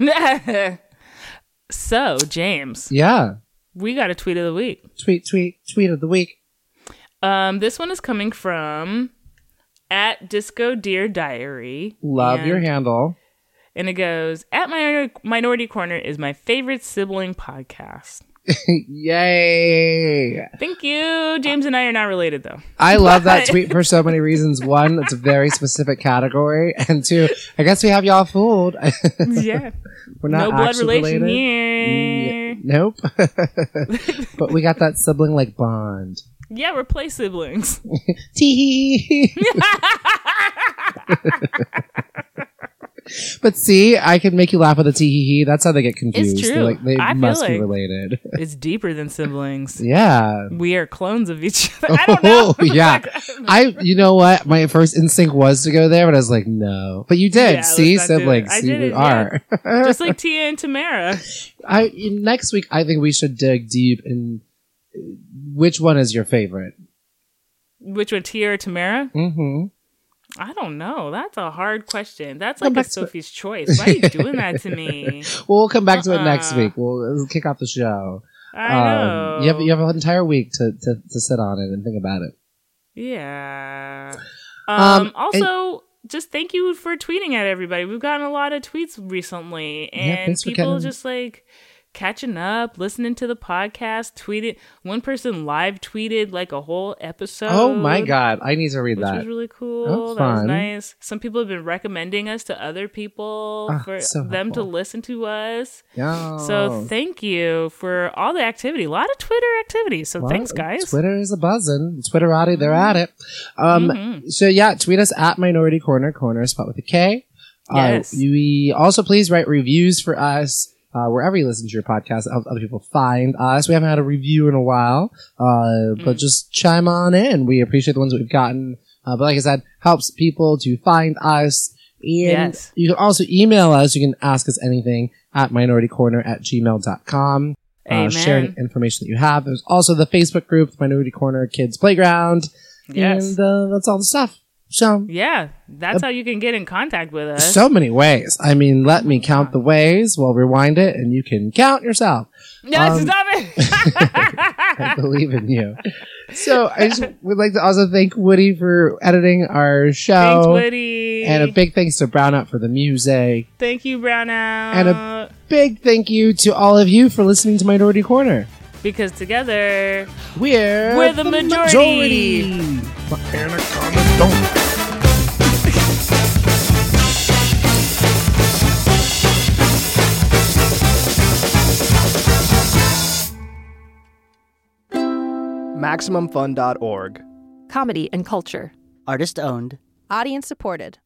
So, James, Yeah. we got a tweet of the week. Tweet, tweet, tweet of the week. Um, this one is coming from at Disco Deer Diary. Love and, your handle. And it goes, at my Minority Corner is my favorite sibling podcast. Yay! Thank you. James and I are not related, though. I love that tweet for so many reasons. One, it's a very specific category. And two, I guess we have y'all fooled. Yeah. We're not no blood actually relation related. here. Mm, nope. But we got that sibling-like bond. Yeah, we're play siblings. Tee. But see, I can make you laugh with a tee hee hee. That's how they get confused. It's true. They're like, they I must feel be like related. It's deeper than siblings. Yeah. We are clones of each other. I don't know. Oh, yeah. Like, I, I, you know what? My first instinct was to go there, but I was like, no. But you did. Yeah, See, let's not do siblings. it. I See, did we it, are. yeah. Just like Tia and Tamara. I next week, I think we should dig deep in which one is your favorite. Which one, Tia or Tamara? Mm-hmm. I don't know. That's a hard question. That's Come like a back to Sophie's choice. Why are you doing that to me? Well, we'll come back to it Uh-uh. next week. We'll, we'll kick off the show. I know. Um, you have you have an entire week to, to, to sit on it and think about it. Yeah. Um, Um, also, just thank you for tweeting at everybody. We've gotten a lot of tweets recently, Yeah, and thanks for people getting- just like catching up, listening to the podcast, tweeted. One person live tweeted like a whole episode. Oh my god, I need to read Which that. was really cool. Oh, that was fun. nice. Some people have been recommending us to other people Ah, for so them to helpful. listen to us. Yeah. So thank you for all the activity. A lot of Twitter activity. So Well, thanks, guys. Twitter is a buzzing. Twitterati, they're at it. Um, Mhm. So yeah, tweet us at Minority Corner, corner spelled with a K. Yes. Uh, we also please write reviews for us. Uh, wherever you listen to your podcast, that helps other people find us. We haven't had a review in a while, uh, but Mm. just chime on in. We appreciate the ones that we've gotten. Uh, but like I said, helps people to find us. And Yes. you can also email us. You can ask us anything at minoritycorner at gmail dot com. Uh, Amen. share any information that you have. There's also the Facebook group, the Minority Corner Kids Playground. Yes. And uh, that's all the stuff. So, Yeah, that's how you can get in contact with us. so many ways. I mean, let me count the ways. We'll rewind it, and you can count yourself. No, Um, stop it. I believe in you. So I just would like to also thank Woody for editing our show. Thanks, Woody. And a big thanks to Brownout for the music. Thank you, Brownout. And a big thank you to all of you for listening to Minority Corner. Because together, we're, we're the, the majority. majority. Maximum Fun dot org. Comedy and culture. Artist owned. Audience supported.